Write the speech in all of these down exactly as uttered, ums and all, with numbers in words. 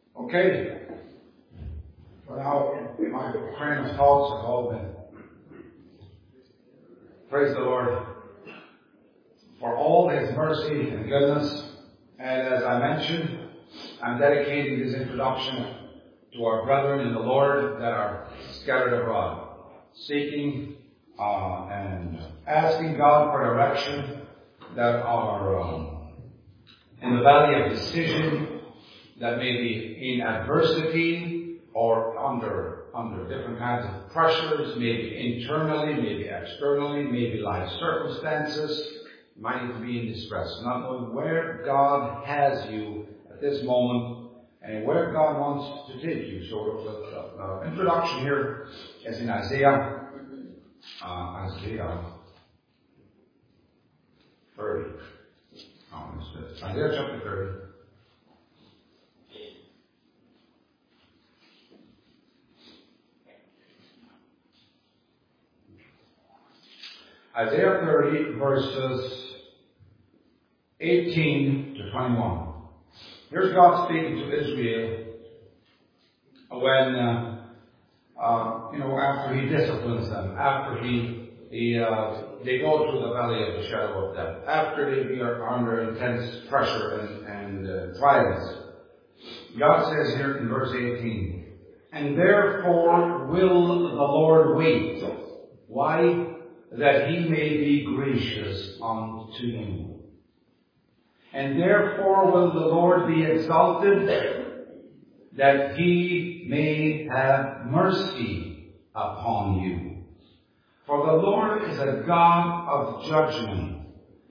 Okay. For now, my train of thoughts have all been. Praise the Lord for all His mercy and goodness. And as I mentioned, I'm dedicating this introduction to our brethren in the Lord that are scattered abroad, seeking uh, and asking God for direction, that are um, in the valley of decision, that may be in adversity or under under different kinds of pressures, maybe internally, maybe externally, maybe life circumstances, might even be in distress, not knowing where God has you at this moment and where God wants to take you. So the uh, introduction here is in Isaiah, uh, Isaiah thirty. Oh, it's Isaiah chapter thirty. Isaiah thirty, verses eighteen to twenty-one. Here's God speaking to Israel when, uh, uh, you know, after He disciplines them, after He, he uh, they go through the valley of the shadow of death, after they are under intense pressure and, and uh, trials. God says here in verse eighteen, "And therefore will the Lord wait." Why? "That He may be gracious unto you. And therefore will the Lord be exalted, that He may have mercy upon you. For the Lord is a God of judgment.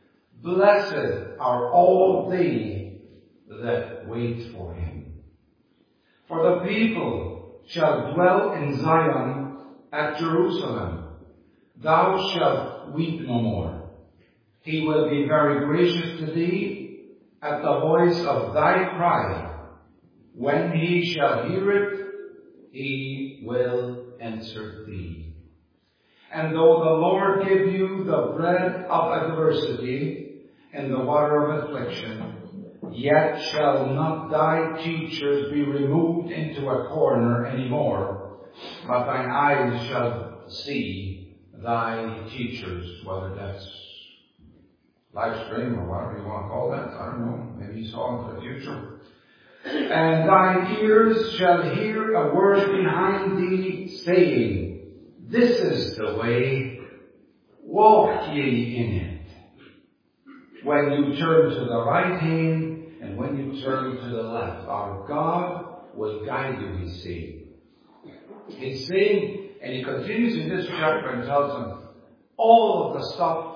Blessed are all they that wait for Him. For the people shall dwell in Zion at Jerusalem. Thou shalt weep no more. He will be very gracious to thee at the voice of thy cry. When He shall hear it, He will answer thee. And though the Lord give you the bread of adversity and the water of affliction, yet shall not thy teachers be removed into a corner any more, but thine eyes shall see thy teachers," whether that's live stream or whatever you want to call that. I don't know. Maybe you saw into the future. "And thine ears shall hear a word behind thee, saying, This is the way, walk ye in it. When you turn to the right hand, and when you turn to the left, our God will guide you," He's saying. He's saying, and He continues in this chapter and tells them all of the stuff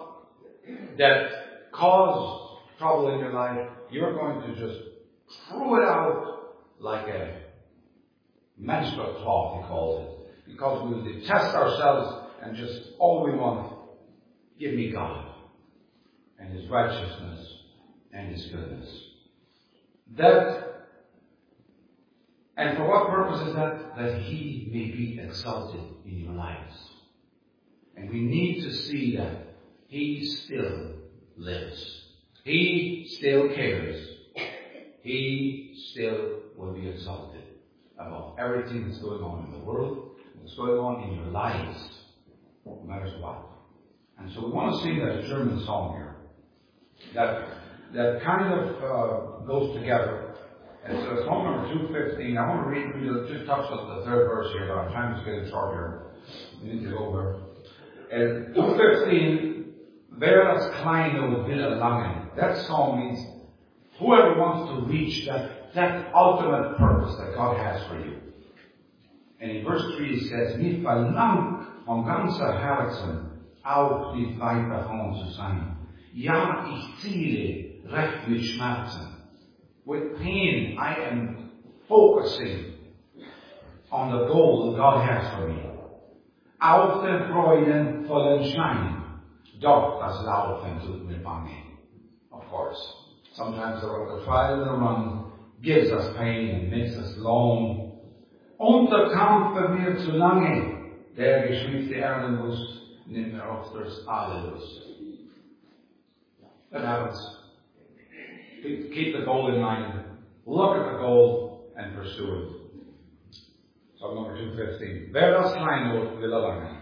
that caused trouble in your life, you're going to just throw it out like a menstrual cloth, He calls it. Because we will detest ourselves and just all we want, give me God and His righteousness and His goodness. That And for what purpose is that? That He may be exalted in your lives. And we need to see that He still lives. He still cares. He still will be exalted above everything that's going on in the world, what's going on in your lives, no matter what. And so we want to sing that German song here. That, that kind of uh, goes together. And so it's song number two fifteen. I want to read, read just touch on the third verse here, but I'm trying to get it short here. We need to go over. And two fifteen, "Wer das Kleine will erlangen." That song means whoever wants to reach that, that ultimate purpose that God has for you. And in verse three it says, "Nicht verlangt von ganzer Herzen, auch nicht weit davon zu sein. Ja, ich ziele recht mit Schmerzen." With pain, I am focusing on the goal that God has for me. Auf den Freuden vollen Schein, doch das Laufen tut mir bange. Of course, sometimes the, the trial and the run gives us pain and makes us long. Und der Kampf wird mir zu lange, der geschmiedte Erdenlust nimmt mir ofters alle Lust. That happens. Keep the goal in mind. Look at the goal and and pursue it. Psalm number two fifteen. Bear us time, Lord, for the love of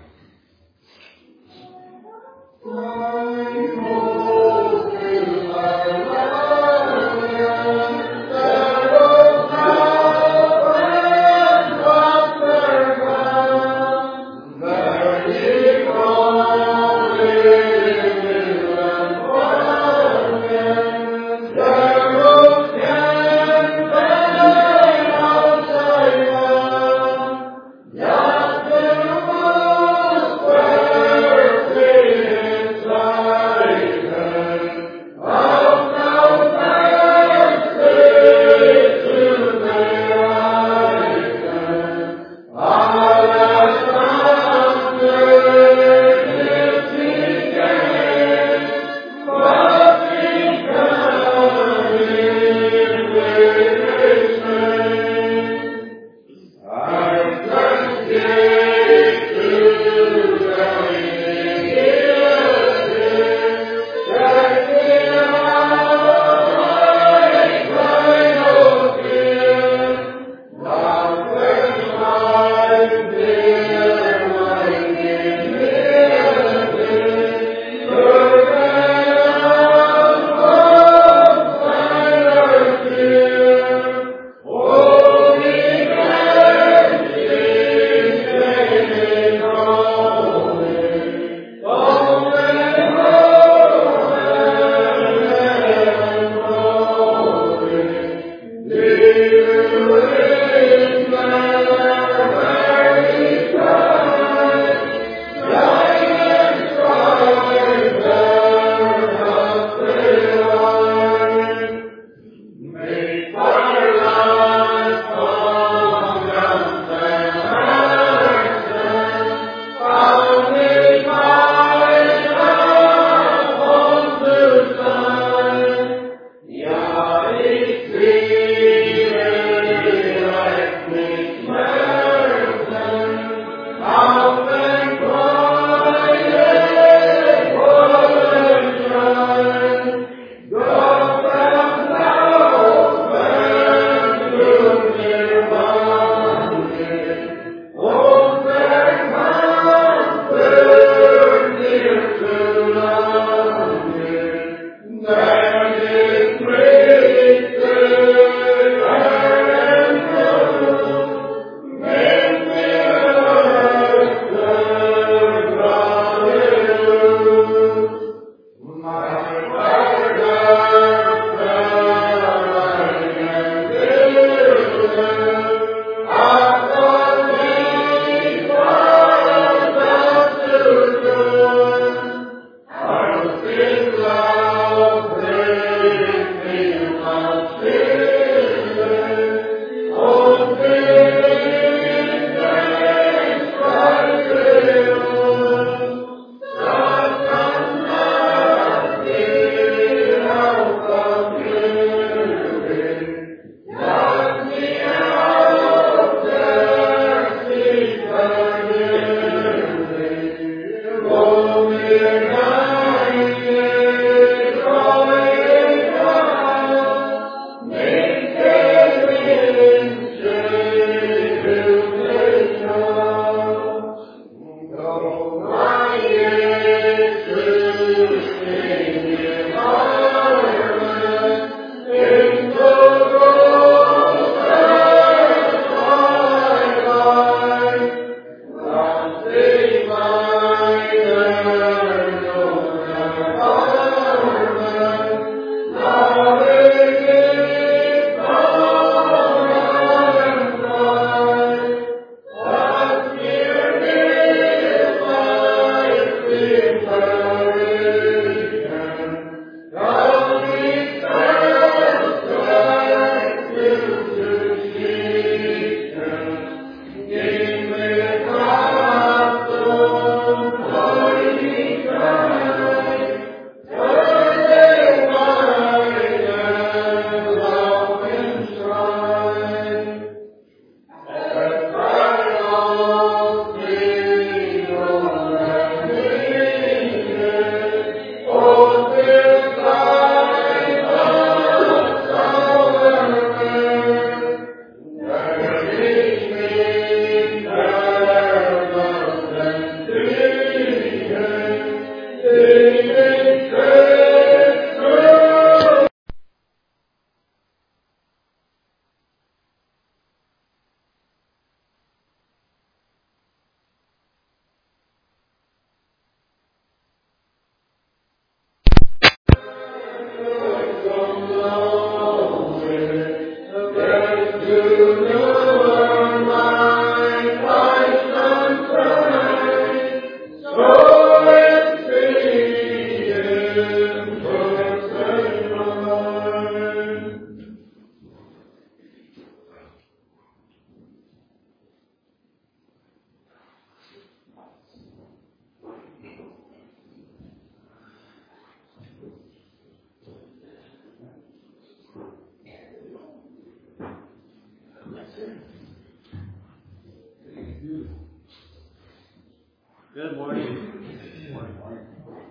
Good morning. Good morning. Morning.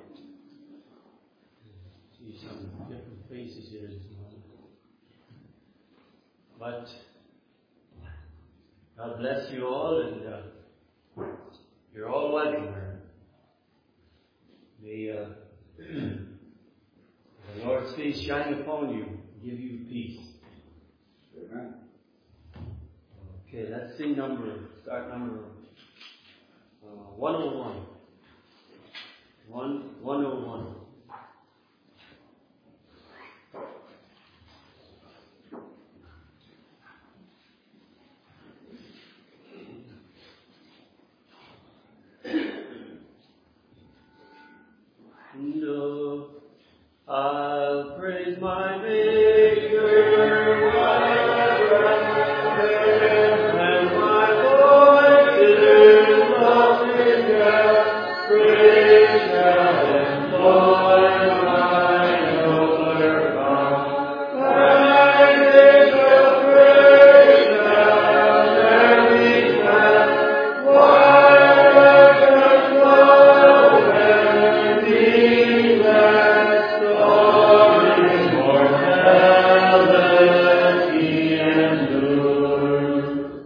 See some different faces here this morning. But God bless you all, and uh, you're all welcome here. May uh, the Lord's face shine upon you, give you peace. Amen. Okay, let's sing number, start number uh, one oh one. One, one oh one. No, I'll praise my Maker while I live, and my voice is lost in death. Praise shall employ my nobler God. And in the praise shall there be glad, while earth flow and be blessed, all immortality endures.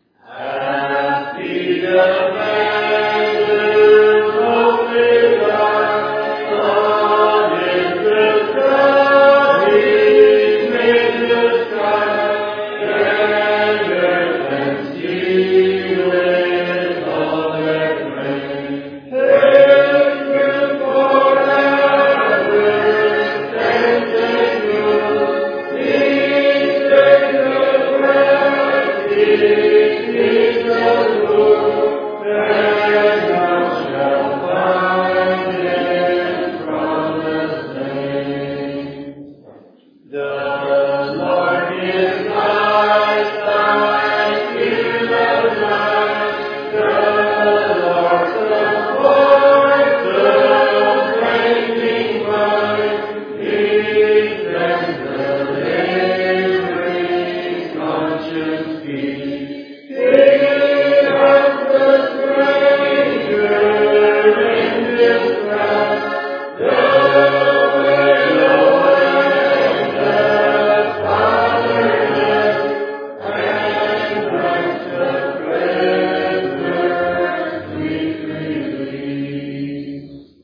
Happy the man whose hope is God, God is the sun, He made the sky, and earth and sea with all their praise. His will forever stands secure. He takes the breath, He is the Lord, and thou shalt find His promised land. The Lord is thy sight, hear the night. The Lord supports the fainting mind. He sends the laboring conscience peace. He helps the stranger in distress. The widow and the fatherless, and grants the prisoner sweet release.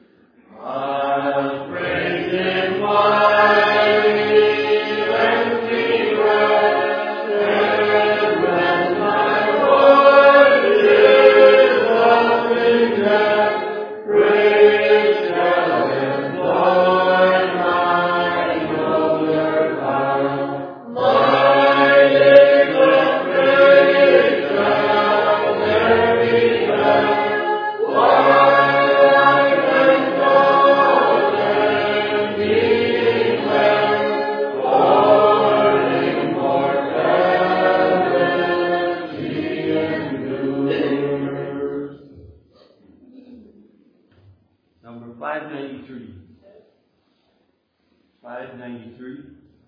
I'll praise Him while He lends me rest, and when my voice is lost in death, praise shall employ my nobler power. My days of praise shall there be blessed, while life and soul and being blessed, all immortality endures. Number five ninety-three. five ninety-three.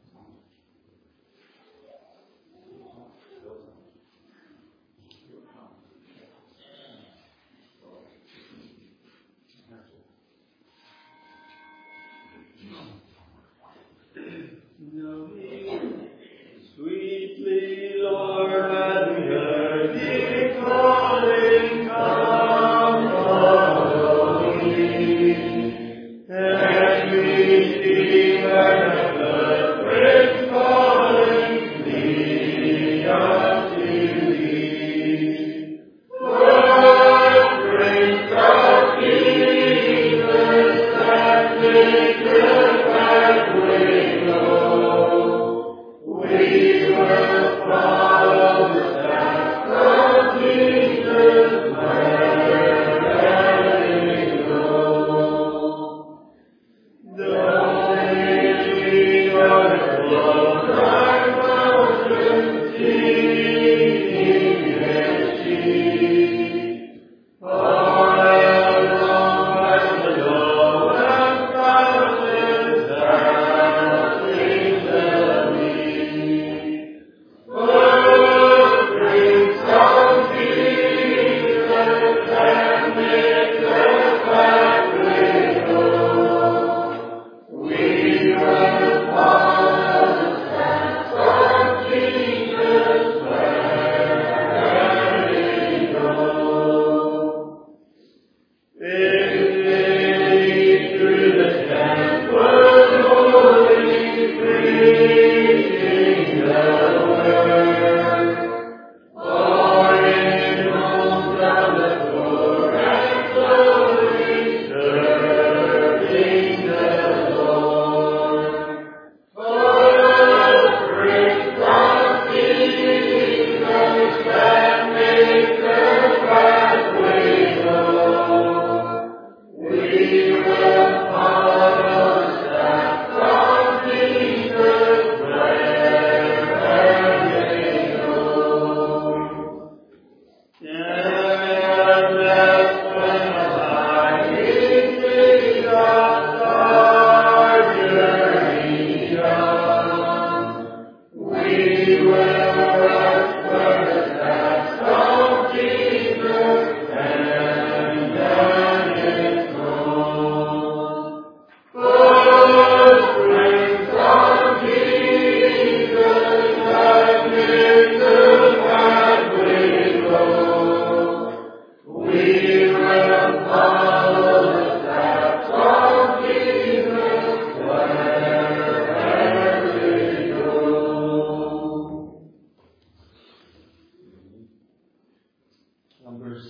Sweetly, Lord, have we heard Thee calling, come follow me. And we see where the Prince calling, lead us to Thee. Lord, Prince of Jesus, that sacred pathway go. We will follow the steps of Jesus wherever they go. Though we flow like mountains, seeking His sheep, all along the lowest mountains, thou sings the lead.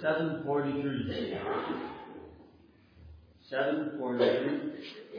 seven forty-three. seven forty-three.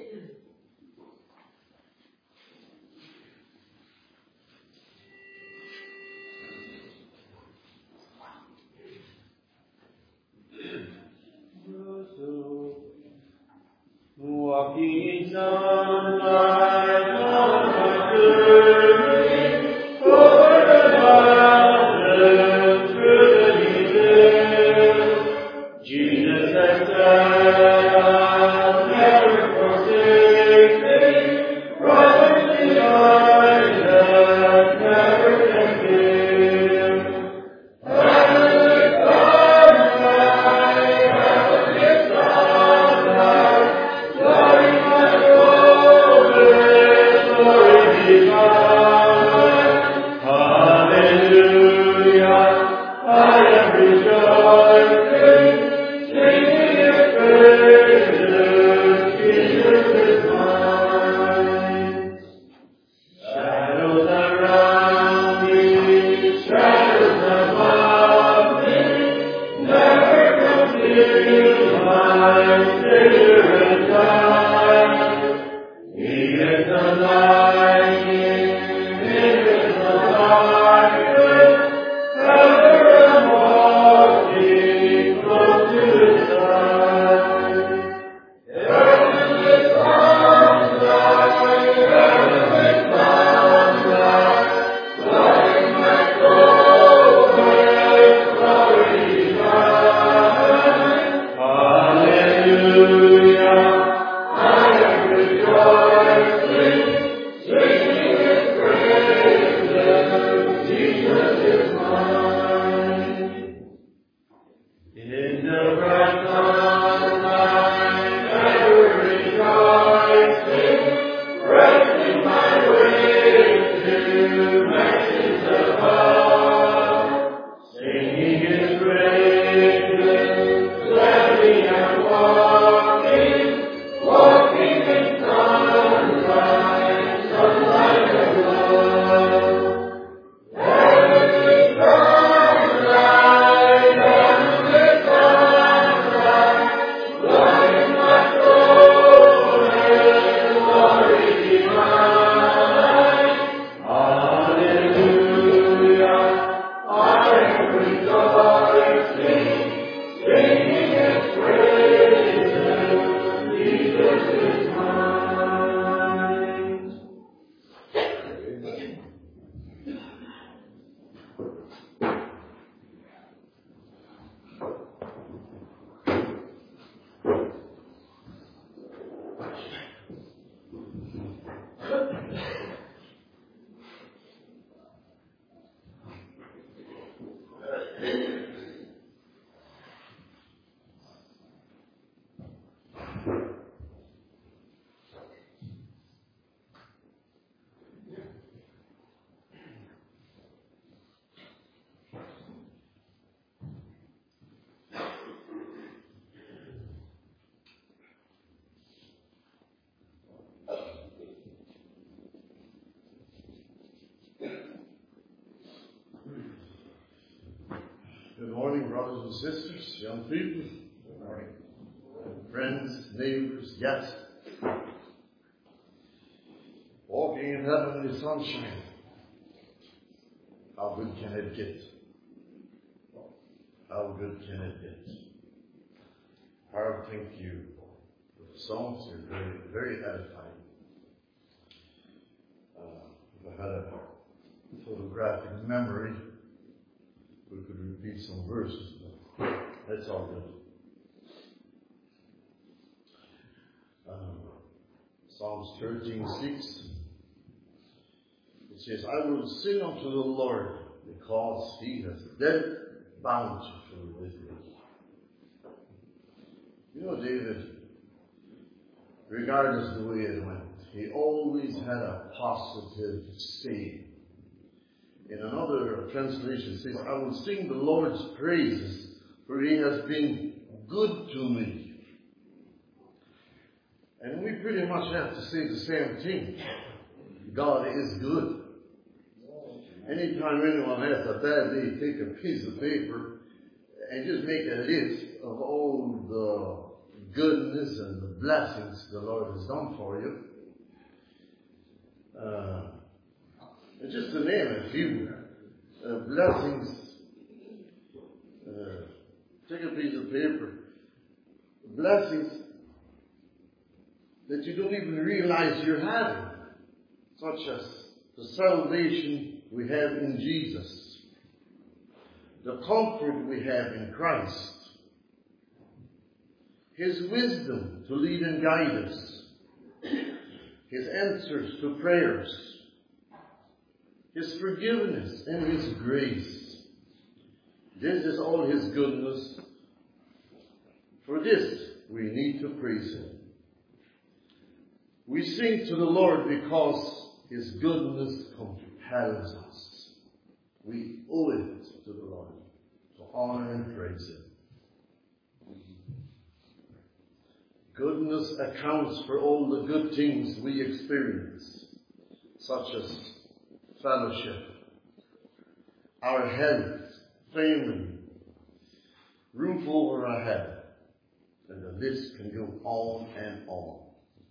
Walking in sunlight on my journey, over the mountains, through the deep hills, Jesus has said, I'll never forsake thee, promise divine that never can fail. Heavenly sunlight, heavenly sunlight, glory my glory, glory divine. Hallelujah, I am rejoicing, singing His praises, Jesus is mine. Shadows around me, shadows above me, never conceal my Savior and God. He is the light in the darkness, ever and walking close to His side. Heavenly sunlight, heavenly sunlight, glory my glory, glory divine. Hallelujah, I am rejoicing, singing His praises, Jesus is mine. In the bright sunlight, ever rejoicing, resting my way to mercies above, singing His praises, gladly I'm walking, walking in sunlight, sunlight of love. Heavenly sunlight, heavenly sunlight, glory my glory, glory divine. Hallelujah, I am rejoicing, singing His praises, Jesus is mine. Good morning, brothers and sisters, young people. Good morning. Friends, neighbors, guests. Walking in heavenly sunshine. How good can it get? How good can it get? Harold, thank you for the songs. They're very, very edifying. Uh, if I had a photographic memory, we could repeat some verses, but that's all good. Um, Psalms thirteen six. It says, I will sing unto the Lord because He has dealt bountifully with me. You know, David, regardless of the way it went, he always had a positive saying. In another translation it says, I will sing the Lord's praises, for He has been good to me. And we pretty much have to say the same thing. God is good. Anytime anyone has a bad day, take a piece of paper and just make a list of all the goodness and the blessings the Lord has done for you. Uh, and just to name a few uh, blessings, uh, take a piece of paper. Blessings that you don't even realize you're having, such as the salvation we have in Jesus, the comfort we have in Christ, His wisdom to lead and guide us, His answers to prayers, His forgiveness and His grace. This is all His goodness. For this, we need to praise Him. We sing to the Lord because His goodness compels us. We owe it to the Lord to honor and praise Him. Goodness accounts for all the good things we experience, such as fellowship, our health, family, roof over our head, and the list can go on and on.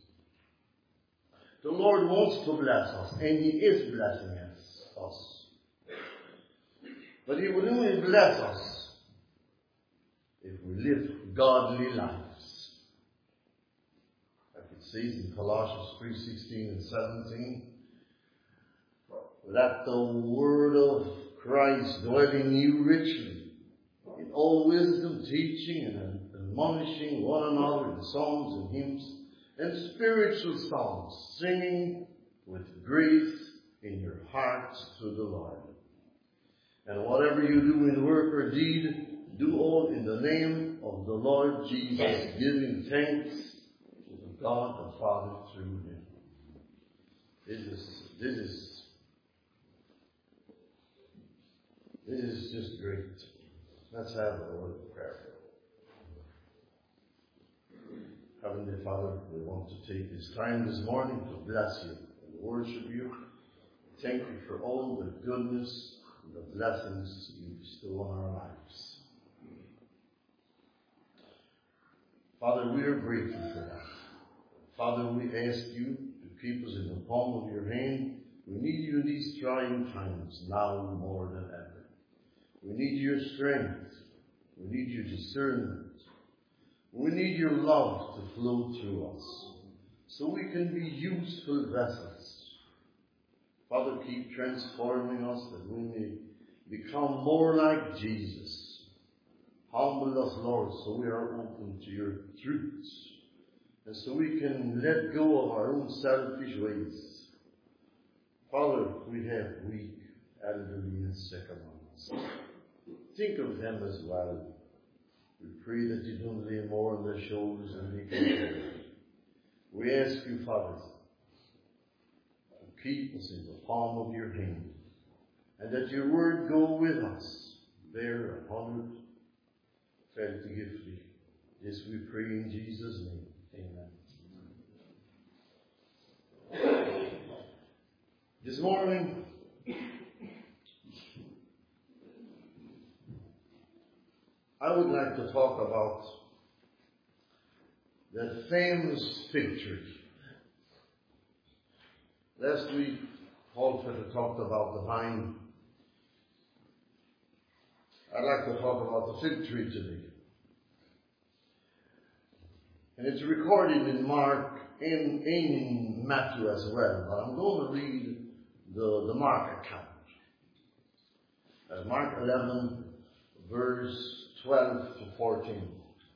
The Lord wants to bless us, and He is blessing us. us. But He will only bless us if we live godly lives. Like it says in Colossians three sixteen and seventeen, let the word of Christ dwell in you richly, in all wisdom, teaching and admonishing one another in songs and hymns and spiritual songs, singing with grace in your hearts to the Lord. And whatever you do in word or deed, do all in the name of the Lord Jesus, giving thanks to the God the Father through Him. This is, this is, this is just great. Let's have a word of prayer. Heavenly Father, we want to take this time this morning to bless You and worship You. Thank You for all the goodness and the blessings You bestow on our lives. Father, we are grateful for that. Father, we ask You to keep us in the palm of Your hand. We need You in these trying times, now more than ever. We need Your strength. We need Your discernment. We need Your love to flow through us, so we can be useful vessels. Father, keep transforming us that we may become more like Jesus. Humble us, Lord, so we are open to Your truths, and so we can let go of our own selfish ways. Father, we have weak, elderly, and sick among us. Think of them as well. We pray that You don't lay more on their shoulders than they can carry. We ask You, Father, to keep us in the palm of Your hand, and that Your word go with us, there a hundred felt giftly. This we pray in Jesus' name. Amen. This morning, I would like to talk about that famous fig tree. Last week, Paul talked about the vine. I'd like to talk about the fig tree today. And it's recorded in Mark and in Matthew as well, but I'm going to read the, the Mark account. Uh, Mark eleven, verse twelve to fourteen.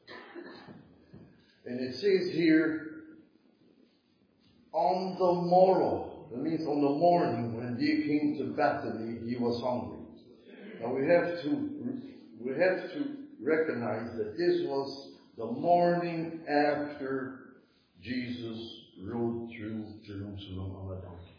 And it says here, on the morrow, that means on the morning when they came to Bethany, He was hungry. Now we have to, we have to recognize that this was the morning after Jesus rode through Jerusalem on a donkey.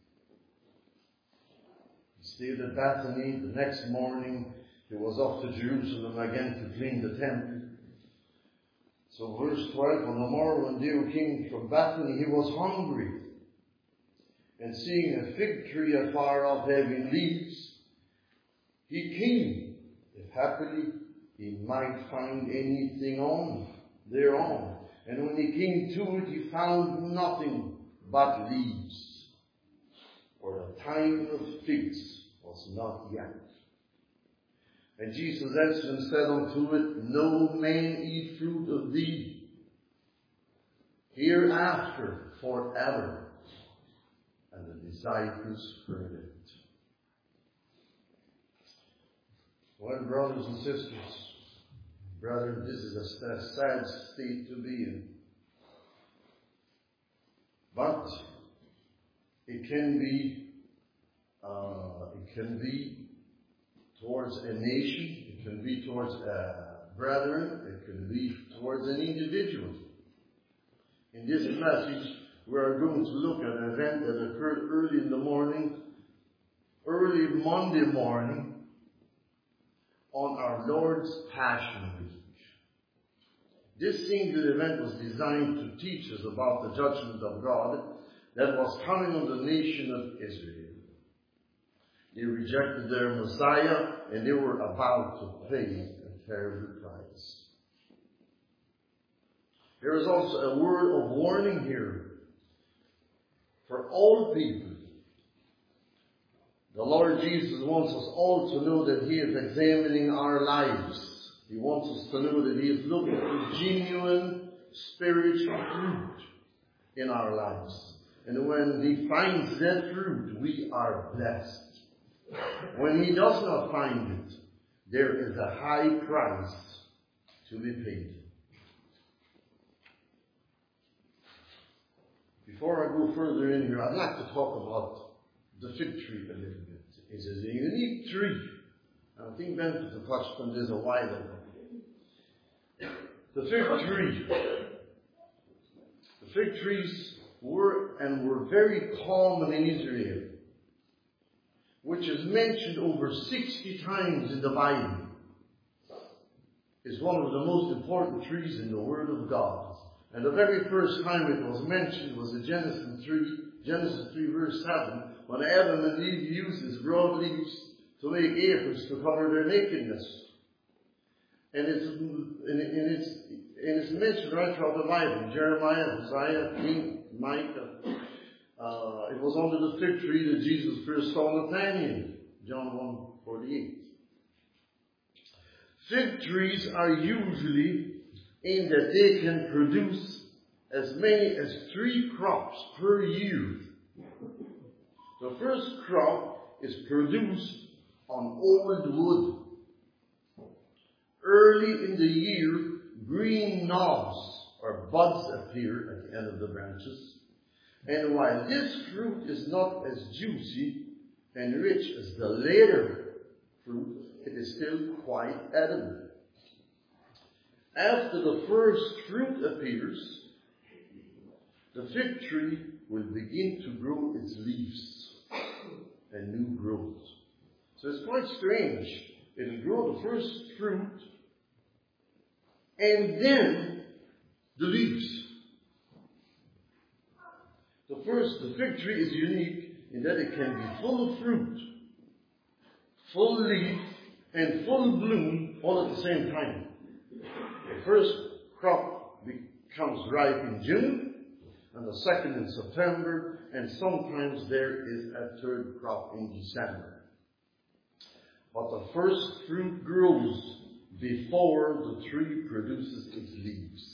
He stayed at Bethany. The next morning, He was off to Jerusalem again to clean the temple. So verse twelve, on the morrow when they came from Bethany, He was hungry. And seeing a fig tree afar off having leaves, He came, if happily, he might find anything on thereon. And when he came to it, he found nothing but leaves, for the time of figs was not yet. And Jesus answered and said unto it, No man eat fruit of thee hereafter forever. And the disciples heard it. Well, brothers and sisters, brother, this is a sad state to be in. But it can be, uh, it can be towards a nation, it can be towards a brethren, it can be towards an individual. In this passage, we are going to look at an event that occurred early in the morning, early Monday morning, on our Lord's Passion Week. This single event was designed to teach us about the judgment of God that was coming on the nation of Israel. They rejected their Messiah, and they were about to pay a terrible price. There is also a word of warning here for all people. The Lord Jesus wants us all to know that He is examining our lives. He wants us to know that He is looking for genuine spiritual fruit in our lives. And when He finds that fruit, we are blessed. When He does not find it, there is a high price to be paid. Before I go further in here, I'd like to talk about the fig tree a little bit. It is a unique tree. I think Ben touched on this a while ago. The fig tree. The fig trees were and were very common in Israel, which is mentioned over sixty times in the Bible. It's one of the most important trees in the Word of God. And the very first time it was mentioned was in Genesis three, Genesis three verse seven, when Adam and Eve used his broad leaves to make aprons to cover their nakedness. And it's, and it's, and it's mentioned right throughout the Bible. Jeremiah, Hosea, King, Micah. Uh, it was under the fig tree that Jesus first saw Nathanael. John one forty-eight. Fig trees are usually in that they can produce as many as three crops per year. The first crop is produced on old wood. Early in the year, green knobs or buds appear at the end of the branches. And while this fruit is not as juicy and rich as the later fruit, it is still quite edible. After the first fruit appears, the fig tree will begin to grow its leaves and new growth. So it's quite strange. It will grow the first fruit and then the leaves. The first, the fig tree is unique in that it can be full of fruit, full leaf, and full bloom all at the same time. The first crop becomes ripe in June, and the second in September, and sometimes there is a third crop in December. But the first fruit grows before the tree produces its leaves.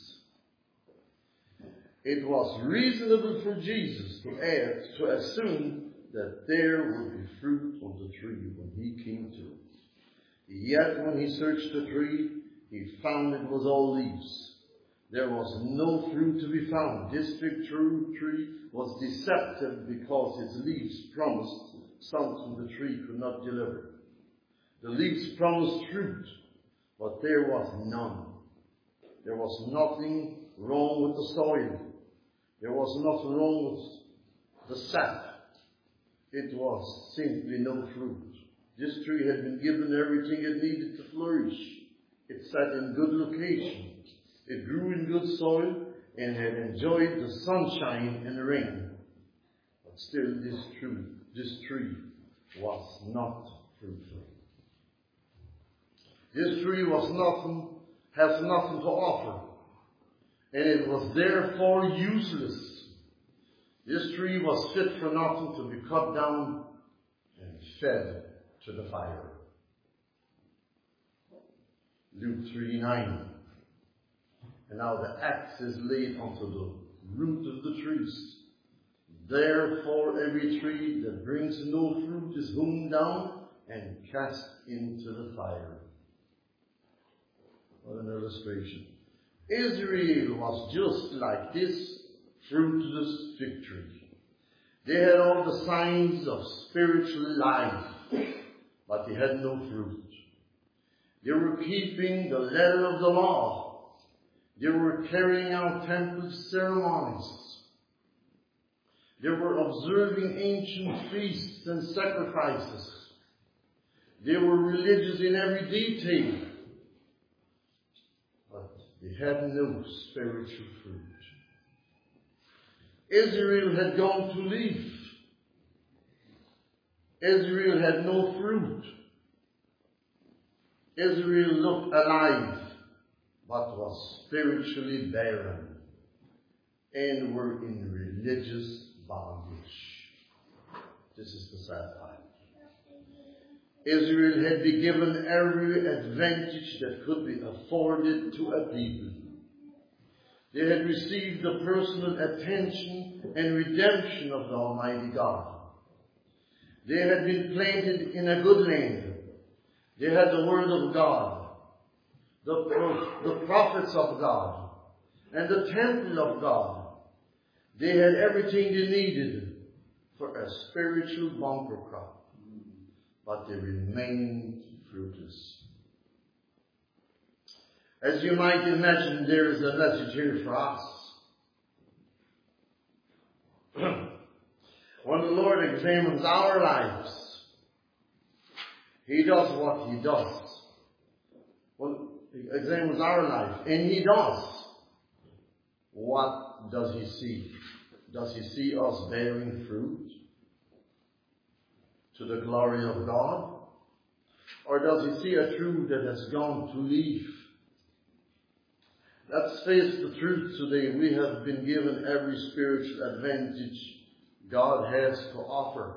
It was reasonable for Jesus to add, to assume that there would be fruit on the tree when He came to it. Yet when He searched the tree, He found it was all leaves. There was no fruit to be found. This fig tree was deceptive because its leaves promised something the tree could not deliver. The leaves promised fruit, but there was none. There was nothing wrong with the soil. There was nothing wrong with the sap. It was simply no fruit. This tree had been given everything it needed to flourish. It sat in good location. It grew in good soil and had enjoyed the sunshine and the rain. But still this tree, this tree was not fruitful. This tree was nothing, has nothing to offer. And it was therefore useless. This tree was fit for nothing, to be cut down and fed to the fire. Luke three nine. And now the axe is laid unto the root of the trees. Therefore every tree that brings no fruit is hewn down and cast into the fire. What an illustration. Israel was just like this fruitless fig tree. They had all the signs of spiritual life, but they had no fruit. They were keeping the letter of the law. They were carrying out temple ceremonies. They were observing ancient feasts and sacrifices. They were religious in every detail. But they had no spiritual fruit. Israel had gone to leave. Israel had no fruit. Israel looked alive, but was spiritually barren and were in religious bondage. This is the sad part. Israel had been given every advantage that could be afforded to a people. They had received the personal attention and redemption of the Almighty God. They had been planted in a good land. They had the Word of God, the, the prophets of God, and the temple of God. They had everything they needed for a spiritual bumper crop, but they remained fruitless. As you might imagine, there is a message here for us. When the Lord examines our lives, He does what He does. When He examines our life, and He does, what does He see? Does He see us bearing fruit to the glory of God? Or does He see a truth that has gone to leave? Let's face the truth today. We have been given every spiritual advantage God has to offer.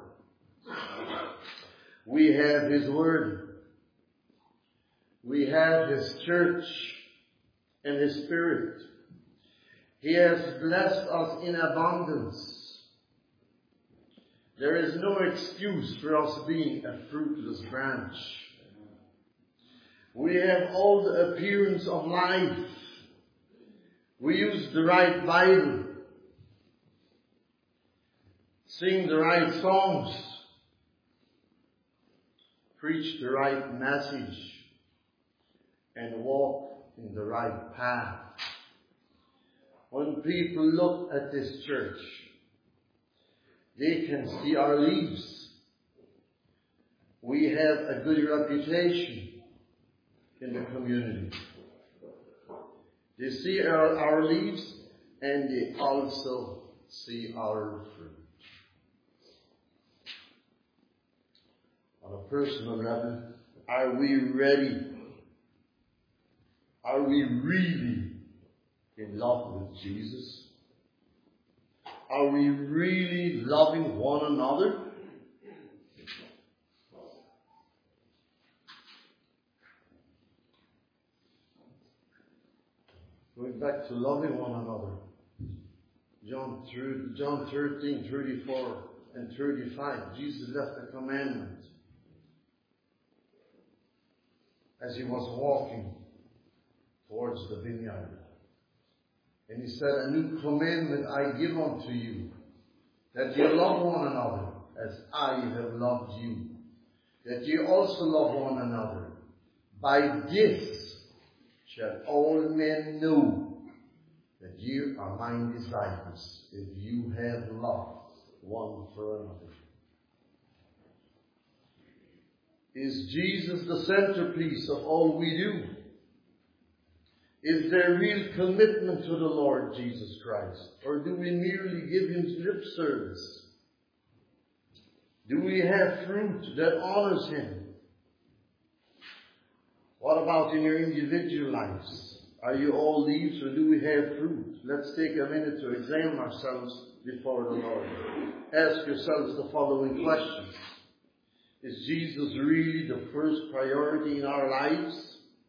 We have His Word. We have His church and His Spirit. He has blessed us in abundance. There is no excuse for us being a fruitless branch. We have all the appearance of life. We use the right Bible, sing the right songs, preach the right message, and walk in the right path. When people look at this church, they can see our leaves. We have a good reputation in the community. They see our, our leaves, and they also see our fruit. On a personal level, are we ready? Are we really in love with Jesus? Are we really loving one another? Going back to loving one another. John, John thirteen, thirty-four and thirty-five. Jesus left a commandment as He was walking towards the vineyard. And He said, a new commandment I give unto you, that you love one another as I have loved you, that you also love one another. By this shall all men know that you are my disciples, if you have love one for another. Is Jesus the centerpiece of all we do? Is there real commitment to the Lord Jesus Christ? Or do we merely give Him lip service? Do we have fruit that honors Him? What about in your individual lives? Are you all leaves or do we have fruit? Let's take a minute to examine ourselves before the Lord. Ask yourselves the following questions. Is Jesus really the first priority in our lives?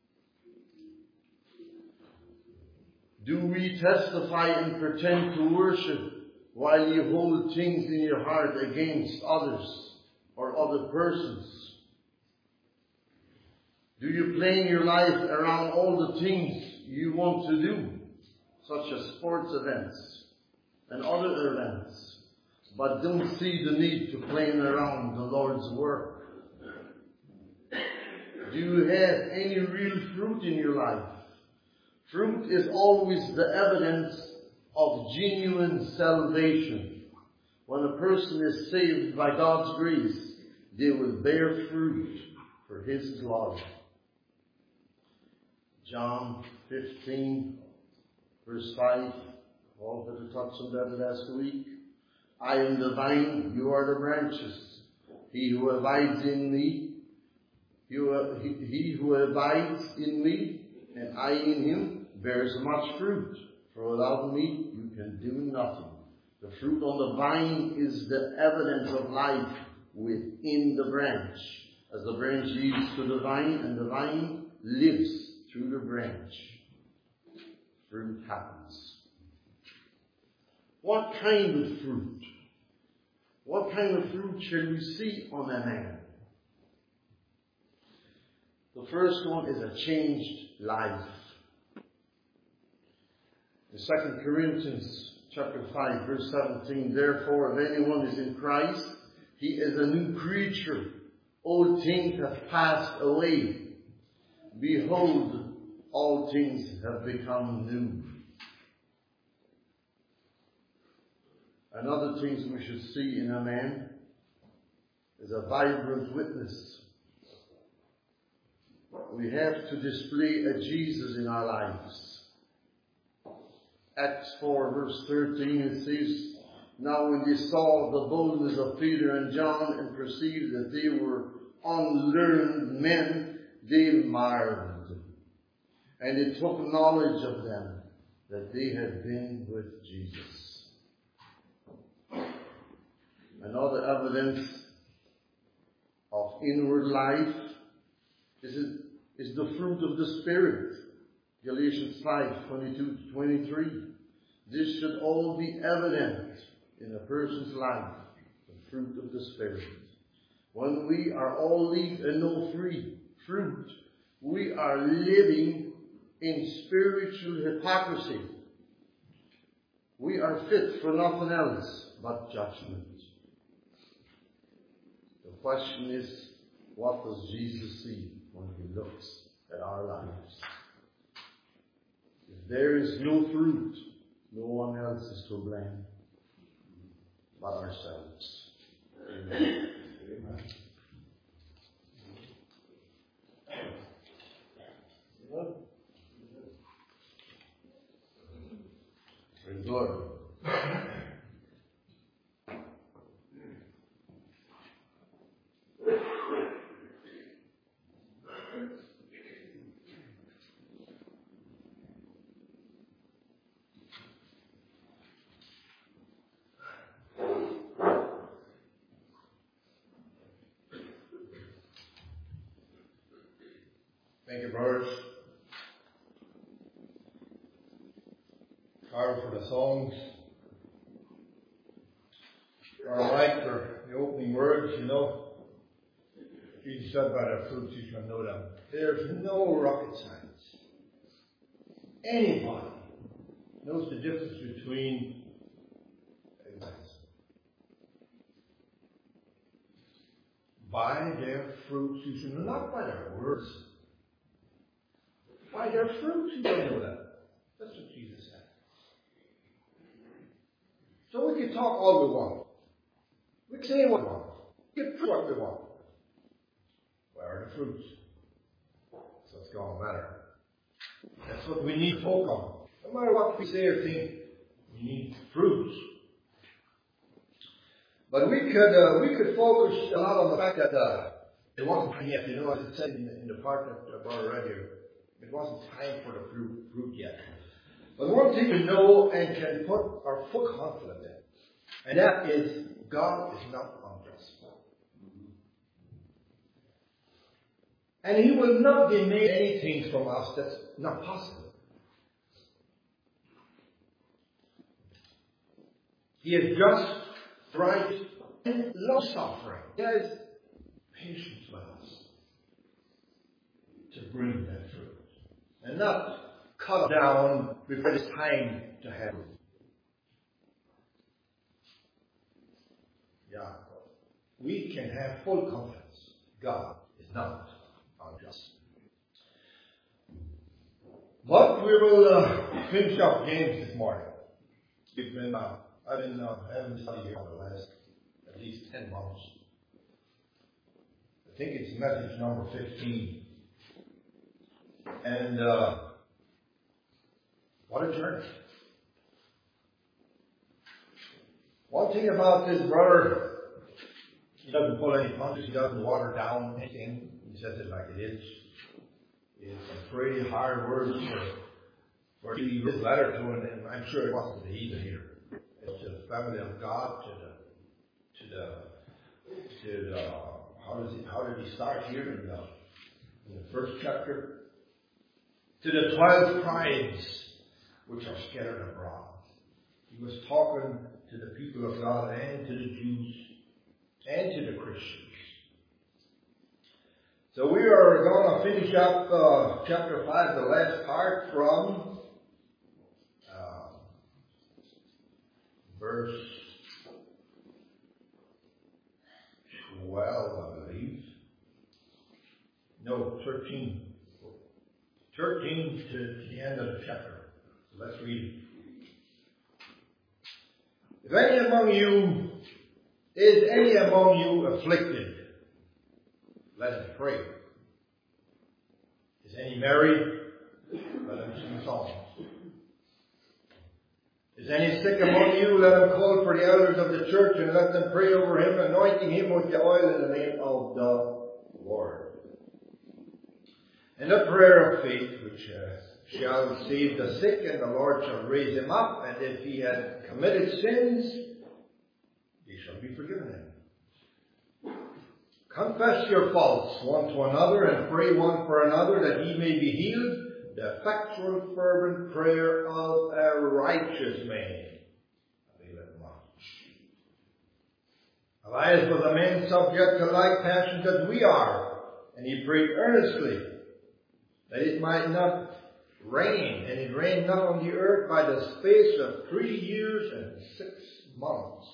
Do we testify and pretend to worship while you hold things in your heart against others or other persons? Do you plan your life around all the things you want to do, such as sports events and other events, but don't see the need to plan around the Lord's work? Do you have any real fruit in your life? Fruit is always the evidence of genuine salvation. When a person is saved by God's grace, they will bear fruit for His glory. John fifteen, verse five. All that I touched on that last week. I am the vine, you are the branches. He who abides in me, you, he, he who abides in me, and I in him, bears much fruit. For without me, you can do nothing. The fruit on the vine is the evidence of life within the branch. As the branch leads to the vine, and the vine lives through the branch. Fruit happens. What kind of fruit? What kind of fruit shall we see on a man? The first one is a changed life. In Second Corinthians chapter five, verse seventeen, therefore, if anyone is in Christ, he is a new creature. Old things have passed away. Behold, all things have become new. Another thing we should see in a man is a vibrant witness. We have to display a Jesus in our lives. Acts four, verse thirteen, it says, now when they saw the boldness of Peter and John and perceived that they were unlearned men, they marveled. And it took knowledge of them that they had been with Jesus. Another evidence of inward life is, is the fruit of the Spirit. Galatians five, twenty-two to twenty-three. This should all be evident in a person's life, the fruit of the Spirit. When we are all leaf and no free fruit, we are living in spiritual hypocrisy. We are fit for nothing else but judgment. The question is, what does Jesus see when He looks at our lives? If there is no fruit, no one else is to blame but ourselves. Amen. Amen. Praise the Lord. Thank you, brothers. Carl, for the songs. You're all right for the opening words, you know. Jesus said by their fruits you shall know them. There's no rocket science. Anybody knows the difference between by their fruits you shall know, not by their words. By their fruits you shall know them. That's what Jesus said. So we can talk all we want. We can say what we want. We can prove what we want. Where are the fruits? So it's going to matter. That's what we need folk on. No matter what we say or think, we need fruits. But we could uh, we could focus a lot on the fact that uh, It wasn't time yet, you know, as it said in the, in the part that Brother read here. It wasn't time for the fruit, fruit yet. But one thing we know and can put our full confidence in, and that is God is not unjust. And He will not demand anything from us that's not possible. He is just, right, and long-suffering. He has patience with us to bring that fruit. And not cut down before it's time to have it. Yeah. We can have full confidence. God is not unjust. But we will uh, finish up James this morning. We've been, uh, I've been uh, having study here for the last at least ten months. I think it's message number fifteen. And uh, what a journey. One thing about this brother, he doesn't pull any punches, he doesn't water down anything. He says it like it is. It's some pretty hard words for, for he wrote this letter to, and, and I'm sure it wasn't the heathen here. It's to the family of God, to the, to the, to the, how does he, how did he start here in the, in the first chapter? To the twelve tribes which are scattered abroad. He was talking to the people of God and to the Jews and to the Christians. So we are going to finish up uh, chapter five, the last part, from uh, verse twelve, I believe. No, thirteen. thirteen to, to the end of the chapter. So let's read it. If any among you, is any among you afflicted, let him pray. Is any married? Let him sing songs. Is any sick among you? Let him call for the elders of the church and let them pray over him, anointing him with the oil in the name of the Lord. And the prayer of faith, which uh, shall save the sick, and the Lord shall raise him up, and if he had committed sins, they shall be forgiven him. Confess your faults one to another, and pray one for another, that ye may be healed. The effectual fervent prayer of a righteous man availeth much. Elias was a man subject to like passions as we are, and he prayed earnestly that it might not rain, and it rained not on the earth by the space of three years and six months.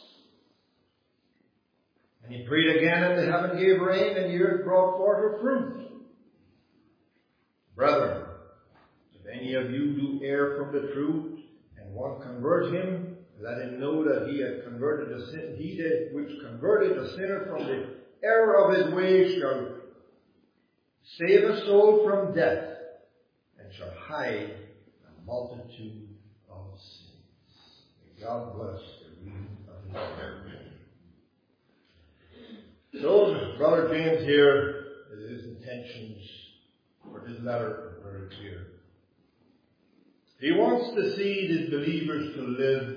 And he prayed again, and the heaven gave rain, and the earth brought forth her fruit. Brethren, if any of you do err from the truth, and one convert him, let him know that he had converted the sin, he that which converted the sinner from the error of his ways shall save a soul from death, and shall hide a multitude of sins. May God bless the reading of His word. So, Brother James here, his intentions for this letter are very clear. He wants to see his believers to live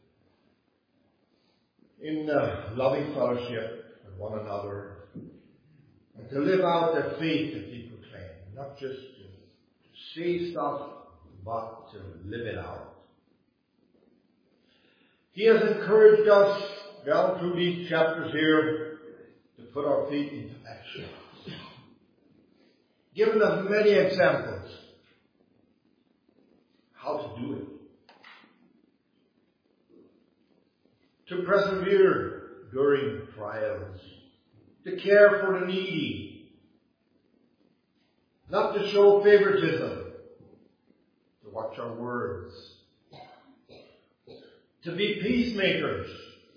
in uh, loving fellowship with one another, and to live out their faith that they proclaim, not just to say stuff, but to live it out. He has encouraged us down through these chapters here to put our faith into action. Given us many examples how to do it. To persevere during trials. To care for the needy. Not to show favoritism. To watch our words. To be peacemakers.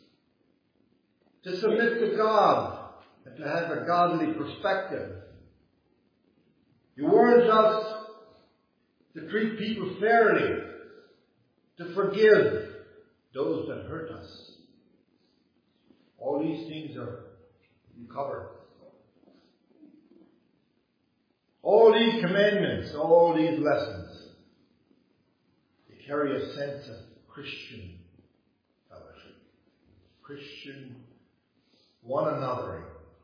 To submit to God. And to have a godly perspective. He warns us to treat people fairly. To forgive those that hurt us. All these things are covered these commandments, all these lessons, they carry a sense of Christian fellowship, Christian one anothering.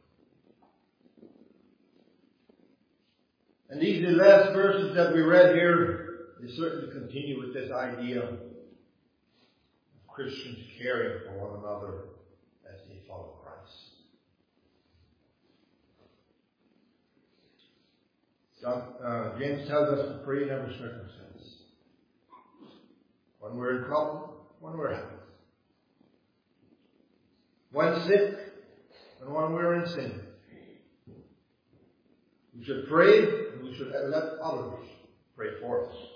And these last verses that we read here, they certainly continue with this idea of Christians caring for one another as they follow Christ. John, uh, James tells us to pray in every circumstance. When we're in trouble, when we're happy. When sick, and when we're in sin. We should pray, and we should let others pray for us.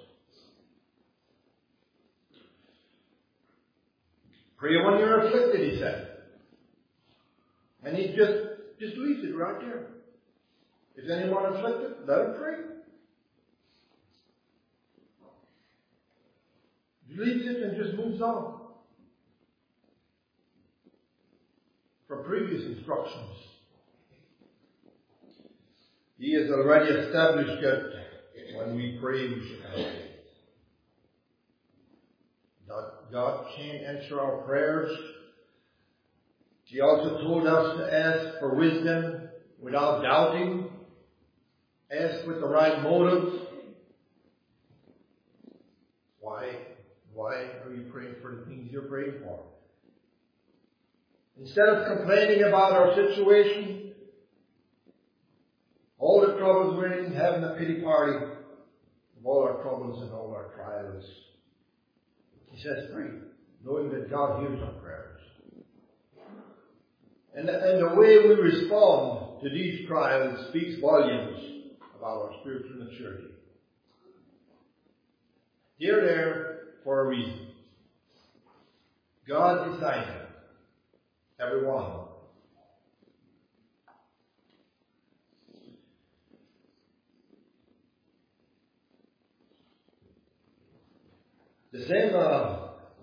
Pray when you're afflicted, he said. And he just, just leaves it right there. Is anyone afflicted? Let him pray. He leaves it and just moves on. From previous instructions, he has already established that when we pray, we should have faith. God can't answer our prayers. He also told us to ask for wisdom without doubting. Ask with the right motive. Why? Why are you praying for the things you're praying for? Instead of complaining about our situation, all the troubles we're in, having a pity party of all our troubles and all our trials. He says, pray, knowing that God hears our prayers. And the, and the way we respond to these trials speaks volumes about our spiritual maturity. They're there for a reason. God designed them, every one of them. The same, uh,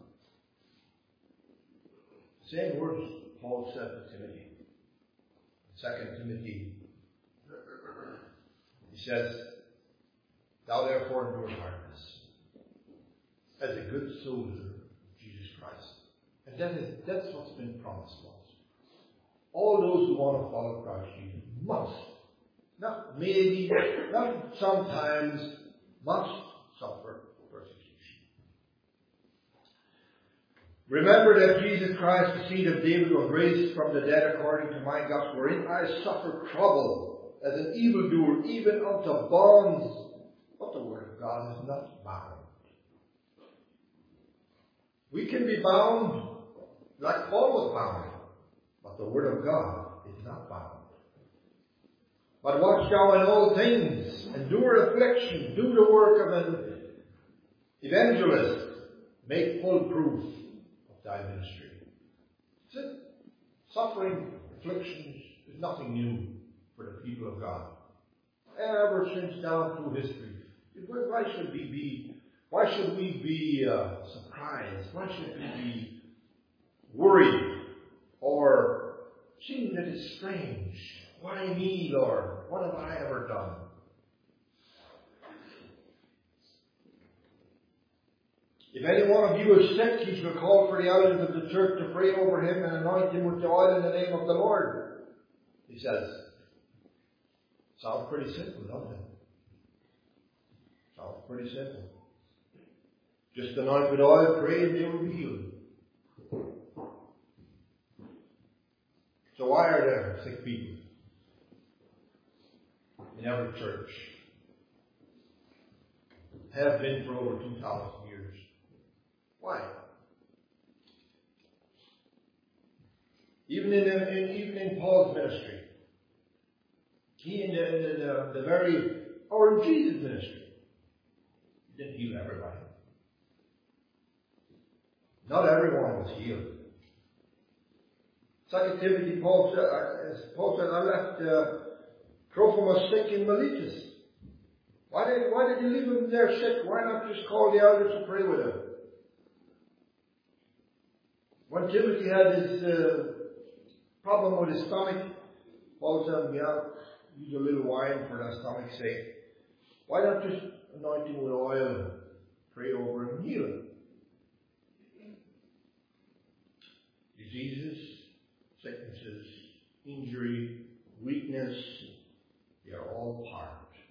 same words Paul said to Timothy. Second Timothy. He says, thou therefore endure hardness as a good soldier of Jesus Christ. And that is, that's what's been promised to us. All those who want to follow Christ Jesus must, not maybe, not sometimes, must suffer persecution. Remember that Jesus Christ, the seed of David, was raised from the dead according to my gospel, wherein I suffer trouble as an evildoer, even unto bonds. But the word of God is not bound. We can be bound like Paul was bound, but the word of God is not bound. But watch thou in all things, endure affliction, do the work of an evangelist, make full proof of thy ministry. That's it. Suffering, afflictions is nothing new for the people of God. Ever since down through history. Why should we be, why should we be uh, surprised? Why should we be worried or seeing that it's strange? Why me, Lord? What have I ever done? If any one of you is sick, he shall call for the elders of the church to pray over him and anoint him with the oil in the name of the Lord. He says. Sounds pretty simple, doesn't it? Sounds pretty simple. Just anoint with oil, pray, and they will be healed. So why are there sick people in every church? Have been for over two thousand years. Why? Even in, in even in Paul's ministry, he in the, in the, the very or in Jesus' ministry, he didn't heal everybody. Not everyone was healed. Second Timothy, Paul said, as Paul said, I left uh, Trophimus sick in Miletus. Why did, why did you leave him there sick? Why not just call the elders to pray with him? When Timothy had his uh, problem with his stomach, Paul said, yeah, use a little wine for that stomach's sake. Why not just anoint him with oil and pray over him and heal him? Diseases, sicknesses, injury, weakness, they are all part.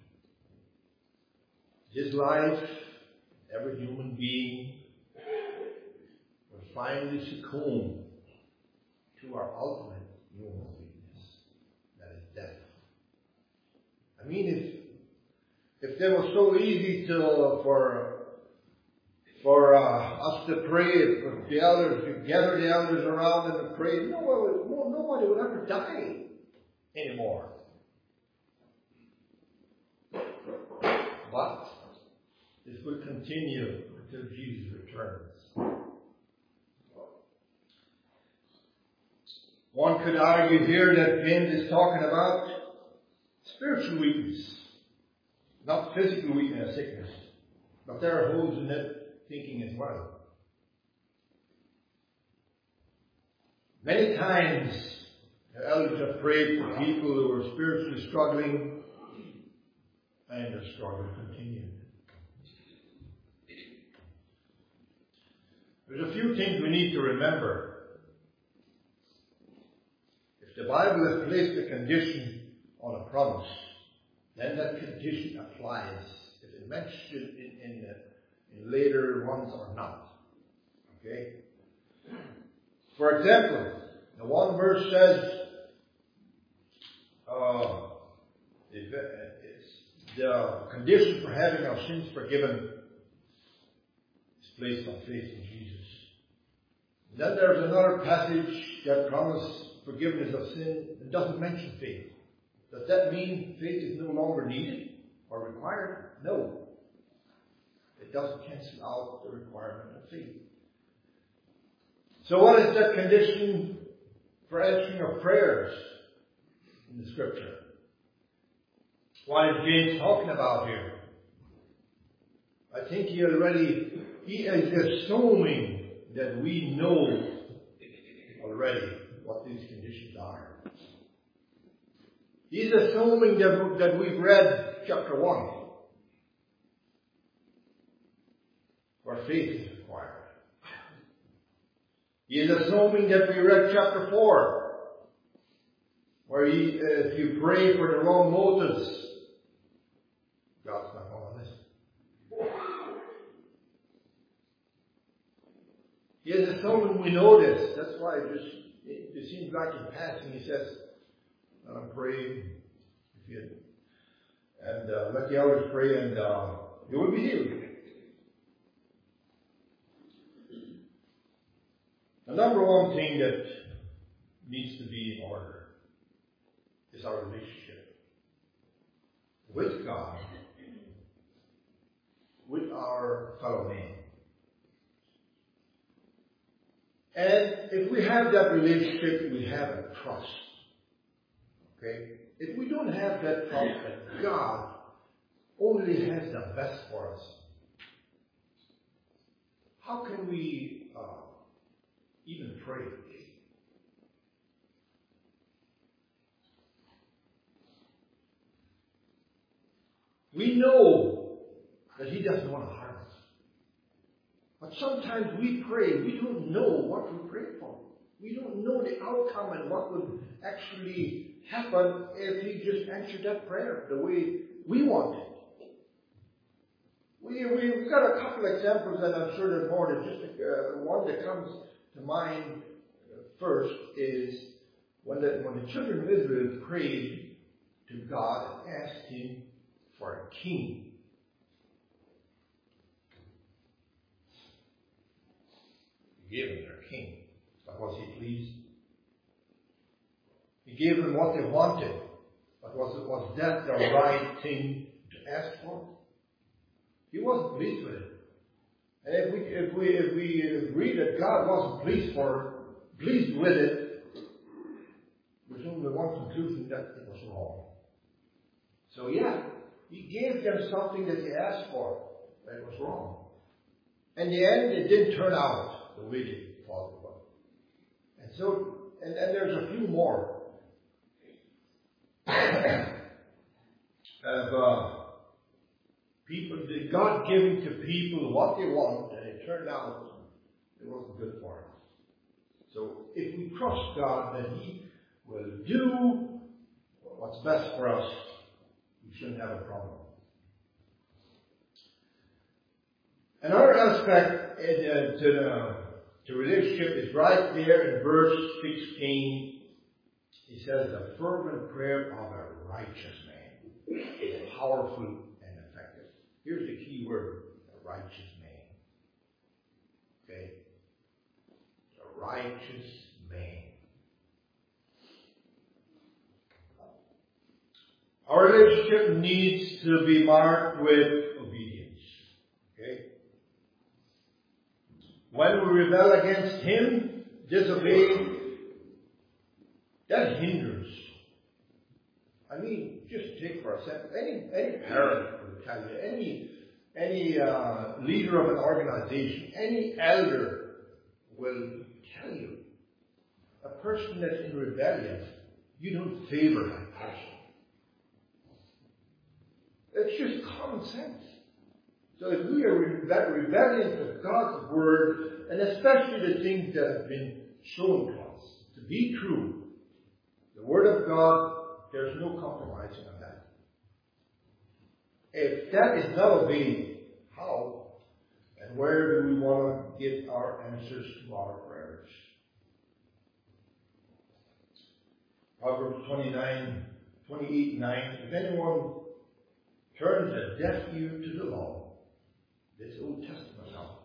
His life, every human being will finally succumb to our ultimate human weakness, that is death. I mean, if if it was so easy to for for uh, us to pray, if the elders, to gather the elders around and pray, no one, no, nobody would ever die anymore. But this will continue until Jesus returns. One could argue here that James is talking about spiritual weakness, not physical weakness, sickness. But there are holes in that thinking as well. Many times, the elders have prayed for people who are spiritually struggling, and the struggle continued. There's a few things we need to remember. If the Bible has placed a condition on a promise, then that condition applies. If it mentions it in, in, in later ones or not. Okay? For example, the one verse says, uh, if, it's the condition for having our sins forgiven is placed on faith in Jesus. And then there's another passage that promises forgiveness of sin and doesn't mention faith. Does that mean faith is no longer needed or required? No. It doesn't cancel out the requirement of faith. So what is that condition for answering of prayers in the Scripture? What is James talking about here? I think he already, he is assuming that we know already what these conditions are. He's assuming that, that we've read chapter one, where faith is required. He is assuming that we read chapter four, where he, uh, if you pray for the wrong motives, God's not going to listen. He is assuming we know this. That's why it just it, it seems like in passing he says, I'm praying, if you, and uh, let the elders pray, and uh, you will be healed. The number one thing that needs to be in order is our relationship with God, with our fellow man. And if we have that relationship, we have a trust. Okay? If we don't have that trust that God only has the best for us, how can we uh, even pray? We know that He doesn't want to harm us. But sometimes we pray, we don't know what we pray for. We don't know the outcome and what would actually happen if He just answered that prayer the way we want it. We, we've got a couple examples, and I'm sure there's more. There's just uh, one that comes to mind first is when the, when the children of Israel prayed to God and asked Him for a king. He gave them their king. But was He pleased? He gave them what they wanted. But was, it, was that the right thing to ask for? He wasn't pleased with it. And if we if we if we read that God wasn't pleased for pleased with it, there's only one conclusion, that it was wrong. So yeah, He gave them something that they asked for, but it was wrong. In the end, it didn't turn out the way they thought it was. And so, and, and there's a few more. of, uh, people, God giving to people what they want, and it turned out it wasn't good for them. So if we trust God that He will do what's best for us, we shouldn't have a problem. Another aspect uh, to the to relationship is right there in verse sixteen. He says, the fervent prayer of a righteous man is powerful and effective. Here's the key word, a righteous man. Okay? A righteous man. Our relationship needs to be marked with obedience. Okay? When we rebel against Him, disobey, that hinders. I mean, just take for a second, any, any parent will tell you, any, any uh, leader of an organization, any elder will tell you, a person that's in rebellion, you don't favor that person. It's just common sense. So if we are rebellion to God's Word, and especially the things that have been shown to us to be true, the Word of God, there's no compromising on that. If that is not obeyed, how and where do we want to get our answers to our prayers? Proverbs twenty-nine, twenty-eight, nine. If anyone turns a deaf ear to the law, this Old Testament now.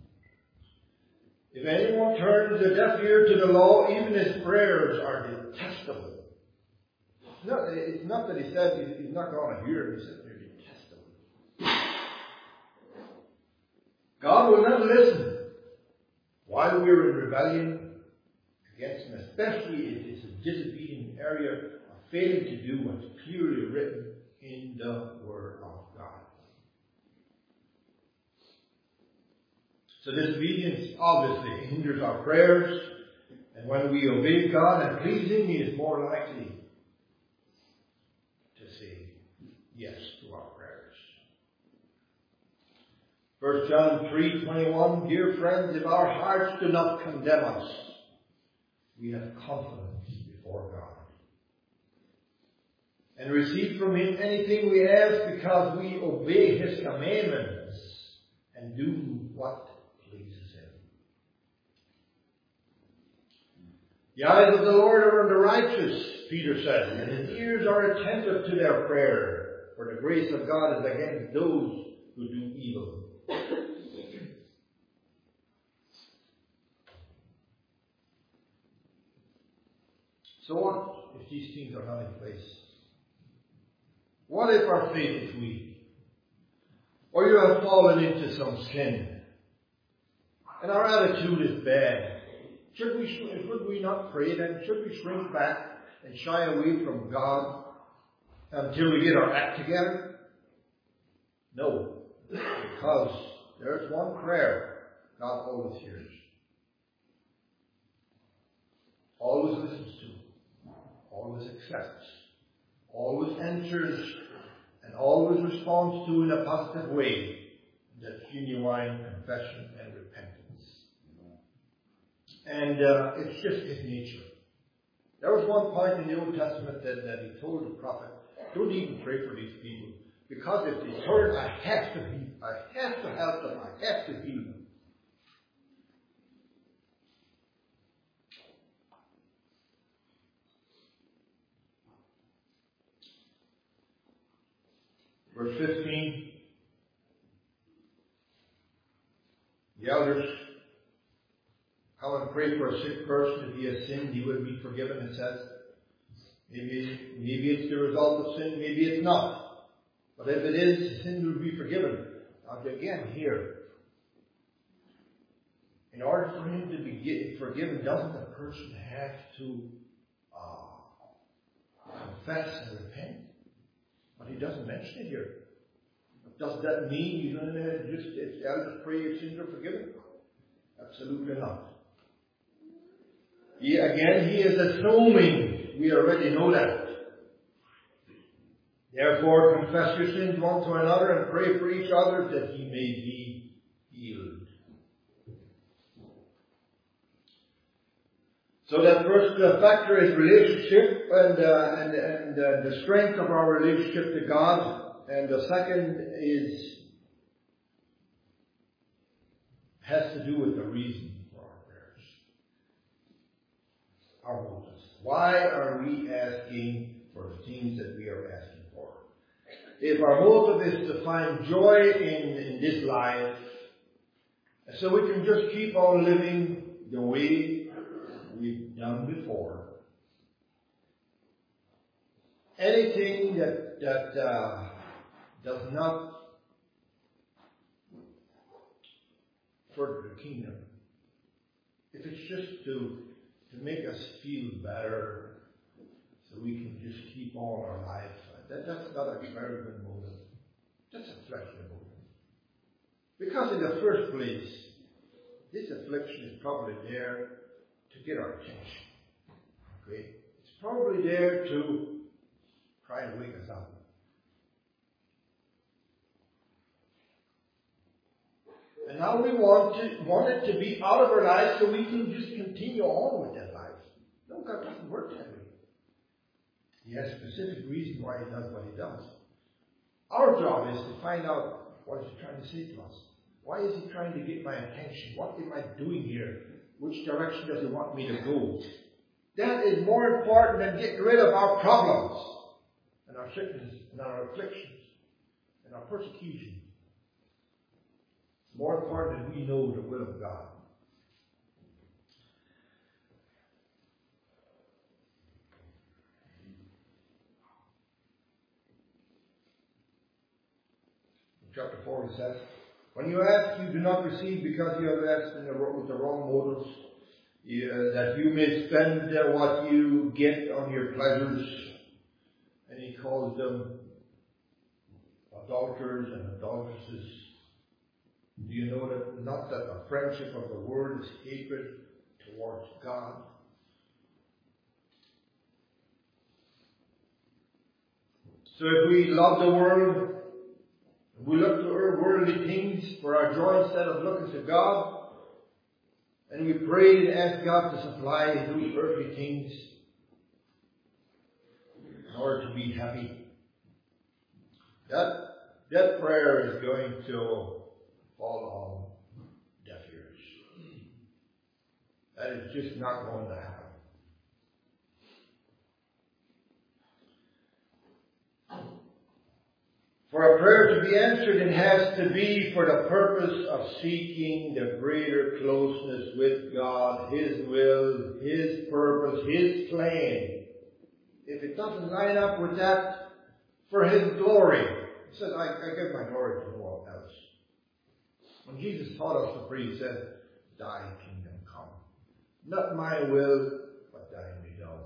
If anyone turns a deaf ear to the law, even his prayers are detestable. It's not, it's not that he said he's not going to hear it, he said they're detestable. God will not listen while we're in rebellion against Him, especially if it's a disobedient area of failing to do what's clearly written in the Word of God. So disobedience obviously hinders our prayers, and when we obey God and please Him, He is more likely to say yes to our prayers. First John three twenty-one, dear friends, if our hearts do not condemn us, we have confidence before God, and receive from Him anything we ask because we obey His commandments and do what pleases Him. The eyes of the Lord are on the righteous, Peter says, and His ears are attentive to their prayer, for the grace of God is against those who do evil. So what if these things are not in place? What if our faith is weak? Or you have fallen into some sin, and our attitude is bad? Should we, should we not pray then? Should we shrink back and shy away from God until we get our act together? No, because there's one prayer God always hears, always listens to, always accepts, always answers, and always responds to in a positive way. That's genuine confession and repentance. And uh, it's just His nature. There was one point in the Old Testament that, that He told the prophet, don't even pray for these people, because if they turn, I have to heal, I have to help them, I have to heal them. Verse fifteen, the elders come and pray for a sick person. If he has sinned, he will be forgiven, it says. Maybe, maybe it's the result of sin, maybe it's not. But if it is, sin will be forgiven. Now again, here, in order for him to be forgiven, doesn't the person have to uh, confess and repent? But he doesn't mention it here. Does that mean you're going to just, if elders pray your sins are forgiven? Absolutely not. He, again, he is assuming we already know that. Therefore, confess your sins one to another and pray for each other that ye may be healed. So that first uh, factor is relationship and, uh, and, and uh, the strength of our relationship to God. And the second is has to do with the reason for our prayers. Our motives. Why are we asking for the things that we are asking for? If our motive is to find joy in, in this life, so we can just keep on living the way we've done before. Anything that, that uh, does not further the kingdom, if it's just to, to make us feel better so we can just keep on our life, that, that's not a very good motive. That's a fleshly motive. Because in the first place, this affliction is probably there to get our attention. Okay? It's probably there to try and wake us up. And now we want to want it to be out of our lives so we can just continue on with that life. No, God doesn't work that way. He has a specific reason why He does what He does. Our job is to find out what He's trying to say to us. Why is He trying to get my attention? What am I doing here? Which direction does He want me to go? That is more important than getting rid of our problems and our sickness and our afflictions and our persecution. It's more important that we know the will of God. In chapter four it says, when you ask, you do not receive because you have asked in the, with the wrong motives, you, uh, that you may spend uh, what you get on your pleasures. And He calls them adulterers and adulteresses. Do you know that not that the friendship of the world is hatred towards God? So if we love the world, we look to our worldly things for our joy instead of looking to God, and we pray and ask God to supply those earthly things in order to be happy. That, that prayer is going to fall on deaf ears. That is just not going to happen. For a prayer to be answered, it has to be for the purpose of seeking the greater closeness with God, His will, His purpose, His plan. If it doesn't line up with that, for His glory. He says, I, I give my glory to no one else. When Jesus taught us to pray, He said, Thy kingdom come. Not my will, but Thine be done.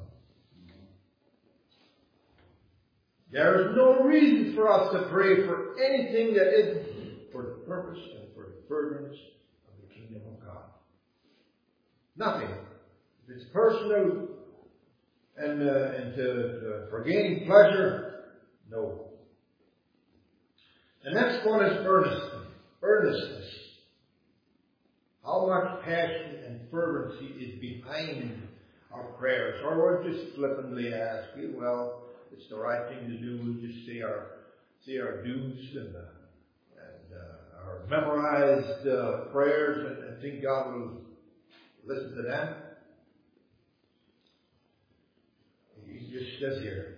There is no reason for us to pray for anything that isn't for the purpose and for the furtherance of the kingdom of God. Nothing. If it's personal and, uh, and to, to, for gaining pleasure, no. The next one is earnestness. Earnestness. How much passion and fervency is behind our prayers? Or we'll just flippantly ask you, well, it's the right thing to do. We'll just say our say our dues and, uh, and uh, our memorized uh, prayers and, and think God will listen to them. He just says here,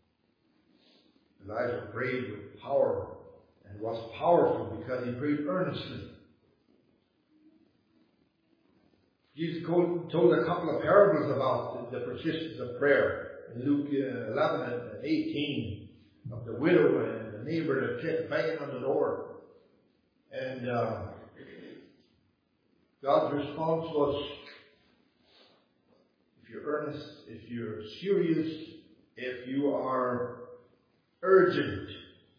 Elijah prayed with power and was powerful because he prayed earnestly. Jesus told a couple of parables about the, the persistence of prayer. In Luke uh, eleven and eighteen, of the widow and the neighbor that kept banging on the door. And uh, God's response was, if you're earnest, if you're serious, if you are urgent,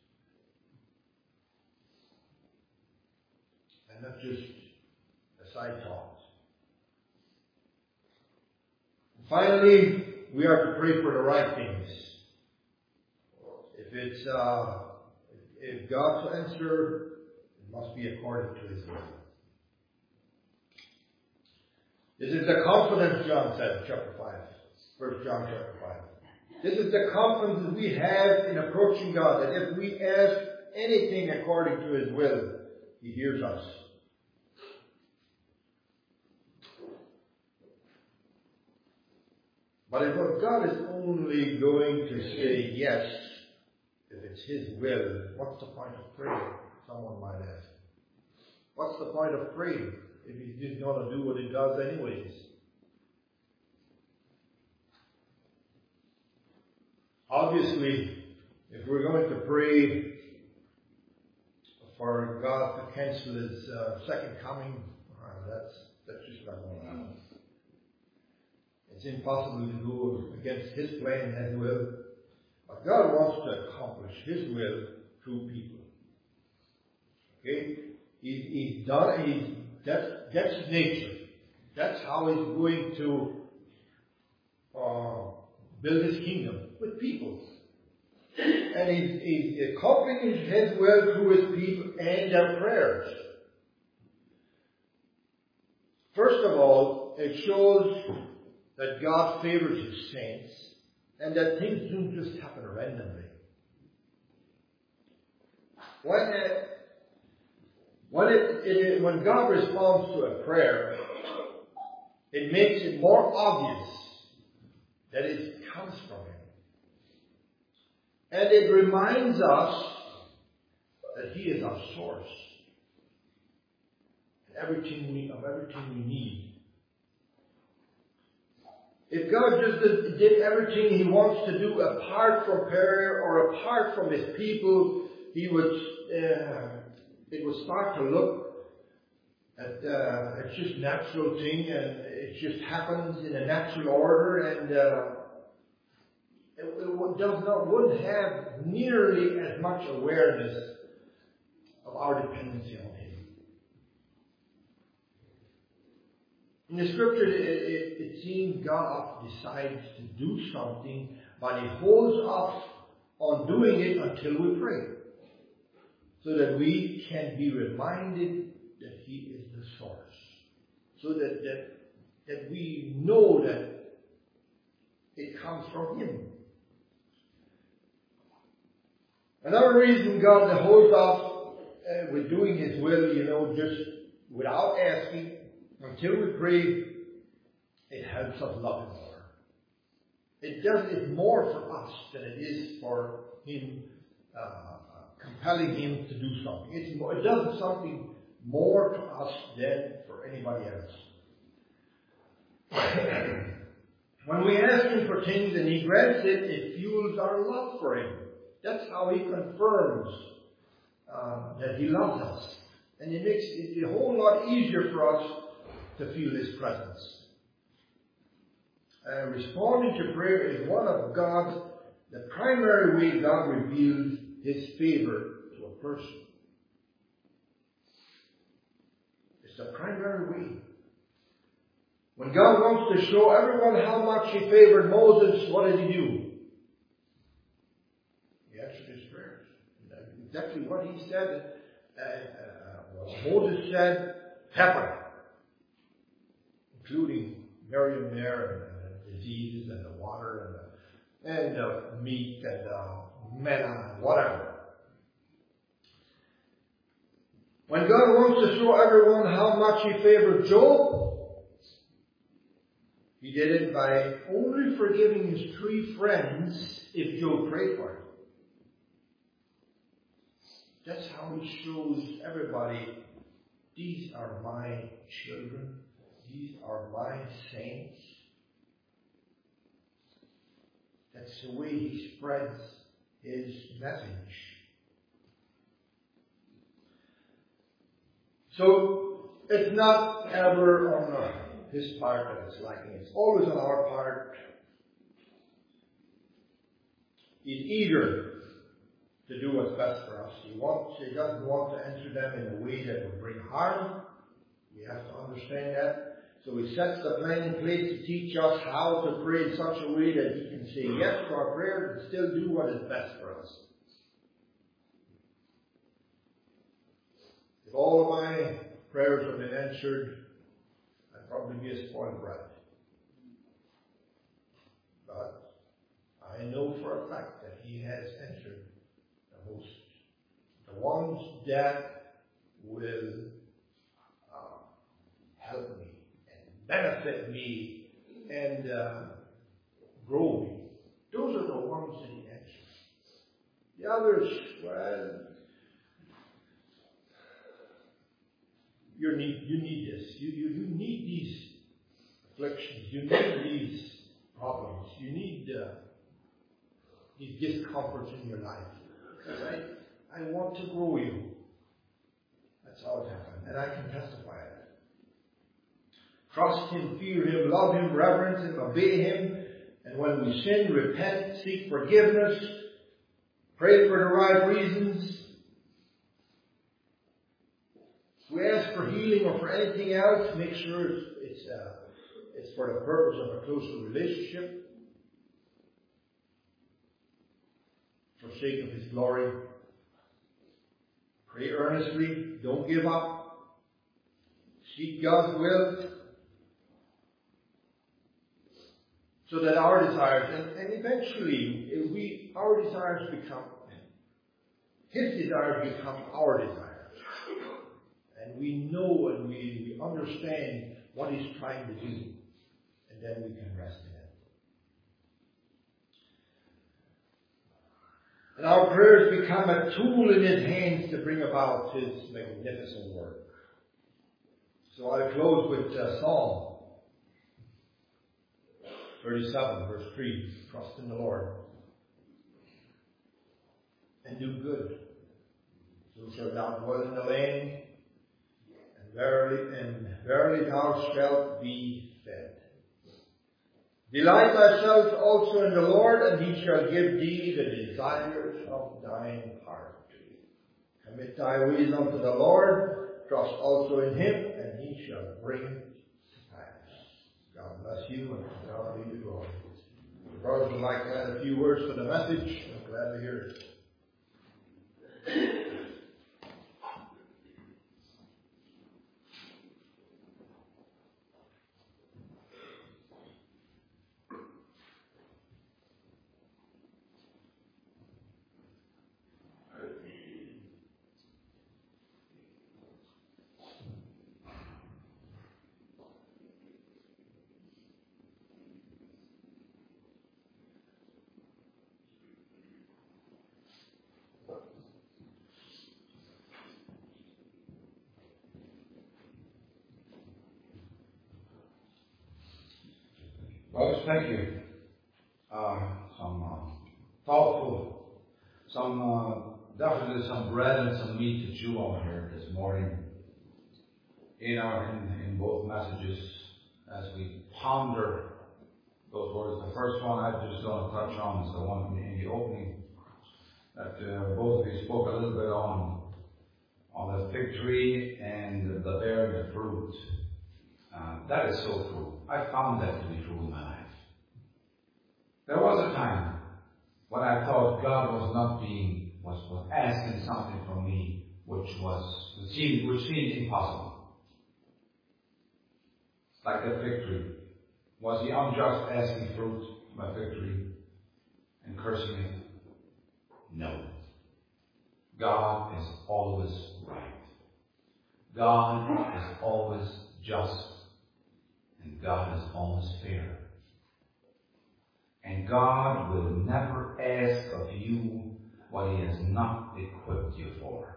and not just a side talk. Finally, we are to pray for the right things. If If it's, uh, if God's answer, it must be according to His will. This is the confidence, John said, chapter five. First John chapter five. This is the confidence we have in approaching God, that if we ask anything according to His will, He hears us. But if God is only going to say yes, if it's His will, what's the point of praying? Someone might ask. What's the point of praying if He's just going to do what He does anyways? Obviously, if we're going to pray for God to cancel His uh, second coming, uh, that's that's just not going to happen. It's impossible to go against His plan and His will. But God wants to accomplish His will through people. Okay? He, he's done, he's, that's, that's His nature. That's how He's going to uh, build His kingdom, with people. And He's, he's accomplishing His will through His people and their prayers. First of all, it shows that God favors His saints, and that things don't just happen randomly. When, it, when, it, it, when God responds to a prayer, it makes it more obvious that it comes from Him. And it reminds us that He is our source everything we, of everything we need. If God just did, did everything He wants to do apart from prayer or apart from His people, He would uh, it would start to look at uh, it's just natural thing, and it just happens in a natural order, and uh, it, it does not wouldn't have nearly as much awareness of our dependency on Him. In the scripture, it, it, it seems God decides to do something, but He holds off on doing it until we pray, so that we can be reminded that He is the source, so that that, that we know that it comes from Him. Another reason God holds off uh, with doing His will, you know, just without asking, until we pray, it helps us love Him more. It does it more for us than it is for Him, uh, compelling Him to do something. It's more, it does something more to us than for anybody else. When we ask Him for things and He grants it, it fuels our love for Him. That's how He confirms uh, that He loves us. And it makes it a whole lot easier for us to feel His presence. Uh, responding to prayer is one of God's, the primary way God reveals His favor to a person. It's the primary way. When God wants to show everyone how much He favored Moses, what did He do? He answered his prayers. Exactly what He said. Uh, uh, what Moses said happened. Including Miriam there, and the diseases, and the water, and the, and the meat, and the manna, and whatever. When God wants to show everyone how much He favored Job, He did it by only forgiving his three friends if Job prayed for him. That's how He shows everybody, these are my children. These are my saints. That's the way He spreads His message. So it's not ever on His part that it's lacking. It's always on our part. He's eager to do what's best for us. He wants. He doesn't want to answer them in a way that will bring harm. We have to understand that. So He sets the plan in place to teach us how to pray in such a way that He can say yes to our prayers and still do what is best for us. If all of my prayers have been answered, I'd probably be a spoiled brat. But I know for a fact that He has answered the most. The ones that will uh, help me and benefit me and uh, grow me. Those are the ones that He answers. The others, well, you need you need this. You, you you need these afflictions. You need these problems. You need uh, these discomforts in your life. Because I, I want to grow you. That's how it happened. And I can testify of it. Trust Him, fear Him, love Him, reverence Him, obey Him. And when we sin, repent, seek forgiveness, pray for the right reasons. If we ask for healing or for anything else, make sure it's, it's, uh, it's for the purpose of a closer relationship, for sake of His glory. Pray earnestly. Don't give up. Seek God's will, so that our desires, and, and eventually, if we our desires become His desires become our desires, and we know and we, we understand what He's trying to do, and then we can rest in it. And our prayers become a tool in His hands to bring about His magnificent work. So I'll close with uh, Psalm thirty-seven, verse three. Trust in the Lord and do good. So shalt thou dwell in the land, and verily, and verily thou shalt be fed. Delight thyself also in the Lord, and He shall give thee the desires of thine heart. Commit thy ways unto the Lord, trust also in Him, and He shall bring it to pass. God bless you, and God be the glory. The brothers would like to add a few words to the message. I'm glad to hear it. Brothers, thank you. Uh, some uh, thoughtful, some uh, definitely some bread and some meat to chew on here this morning. In our in, in both messages, as we ponder those words. The first one I'm just going to touch on is the one in the opening that uh, both of you spoke a little bit on, on the fig tree and the bearing the fruit. Uh, that is so true. I found that to be true in my life. There was a time when I thought God was not being, was, was asking something from me which was, which seemed, which seemed impossible. Like the fig tree. Was He unjust asking fruit from a fig tree and cursing it? No. God is always right. God is always just. And God is always fair. And God will never ask of you what He has not equipped you for.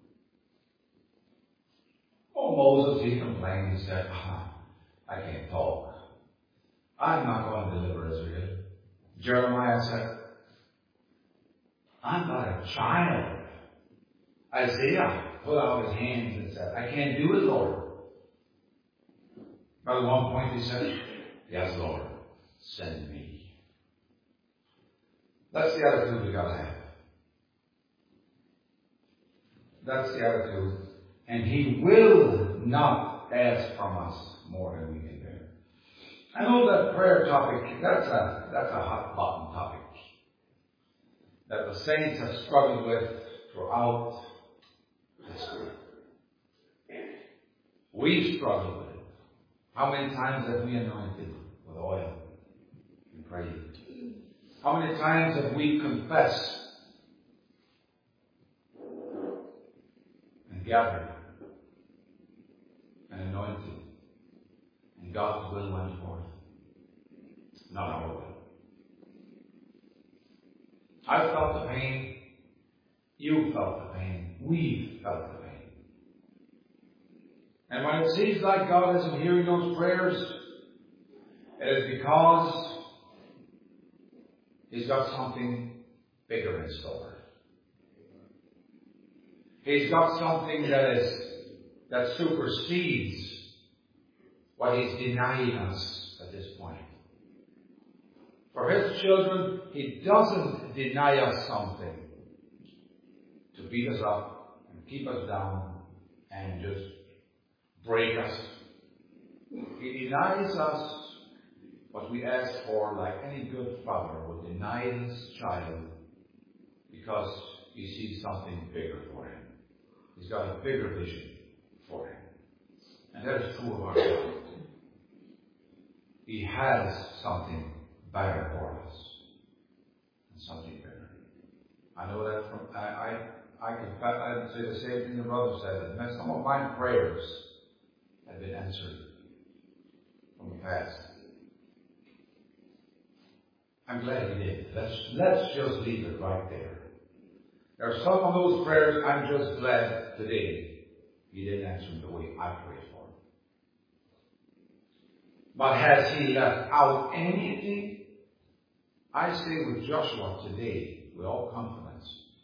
Oh, Moses, he complained. He said, ah, I can't talk. I'm not going to deliver Israel. Jeremiah said, I'm not a child. Isaiah put out his hands and said, I can't do it, Lord. But at one point he said, yes, Lord, send me. That's the attitude we gotta have. That's the attitude. And He will not ask from us more than we can bear. I know that prayer topic, that's a, that's a hot button topic that the saints have struggled with throughout history. We struggle with it. How many times have we anointed with oil and prayed? How many times have we confessed and gathered and anointed, and God's will went forth? Not our will. I felt the pain. You felt the pain. We felt the pain. And when it seems like God isn't hearing those prayers, it is because He's got something bigger in store. He's got something that is that supersedes what He's denying us at this point. For His children, He doesn't deny us something to beat us up and keep us down and just break us. He denies us what we ask for, like any good father would deny his child, because he sees something bigger for him. He's got a bigger vision for him. And that is true of our God. He has something better for us. And something bigger. I know that from, I, I, I can I say the same thing the brother said. That some of my prayers have been answered from the past. I'm glad He did. Let's, let's just leave it right there. There are some of those prayers I'm just glad today He didn't answer them the way I prayed for them. But has He left out anything? I say with Joshua today, with all confidence,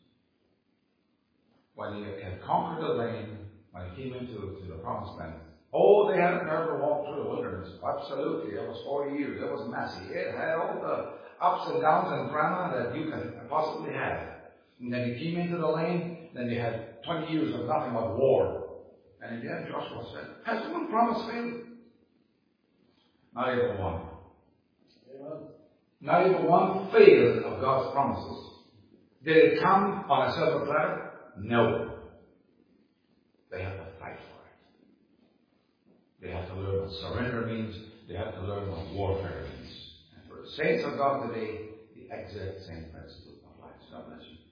when he had conquered the land, when he came into to the promised land, oh, they hadn't ever walked through the wilderness. Absolutely. It was forty years. It was messy. It had all the ups and downs and drama that you can possibly have. And then he came into the land, then they had twenty years of nothing but war. And again, Joshua said, has one promise failed? Not even one. Amen. Not even one failed of God's promises. Did it come on a silver platter? No. They have to fight for it. They have to learn what surrender means. They have to learn what warfare means. And for the saints of God today, the exact same principle applies. God bless you.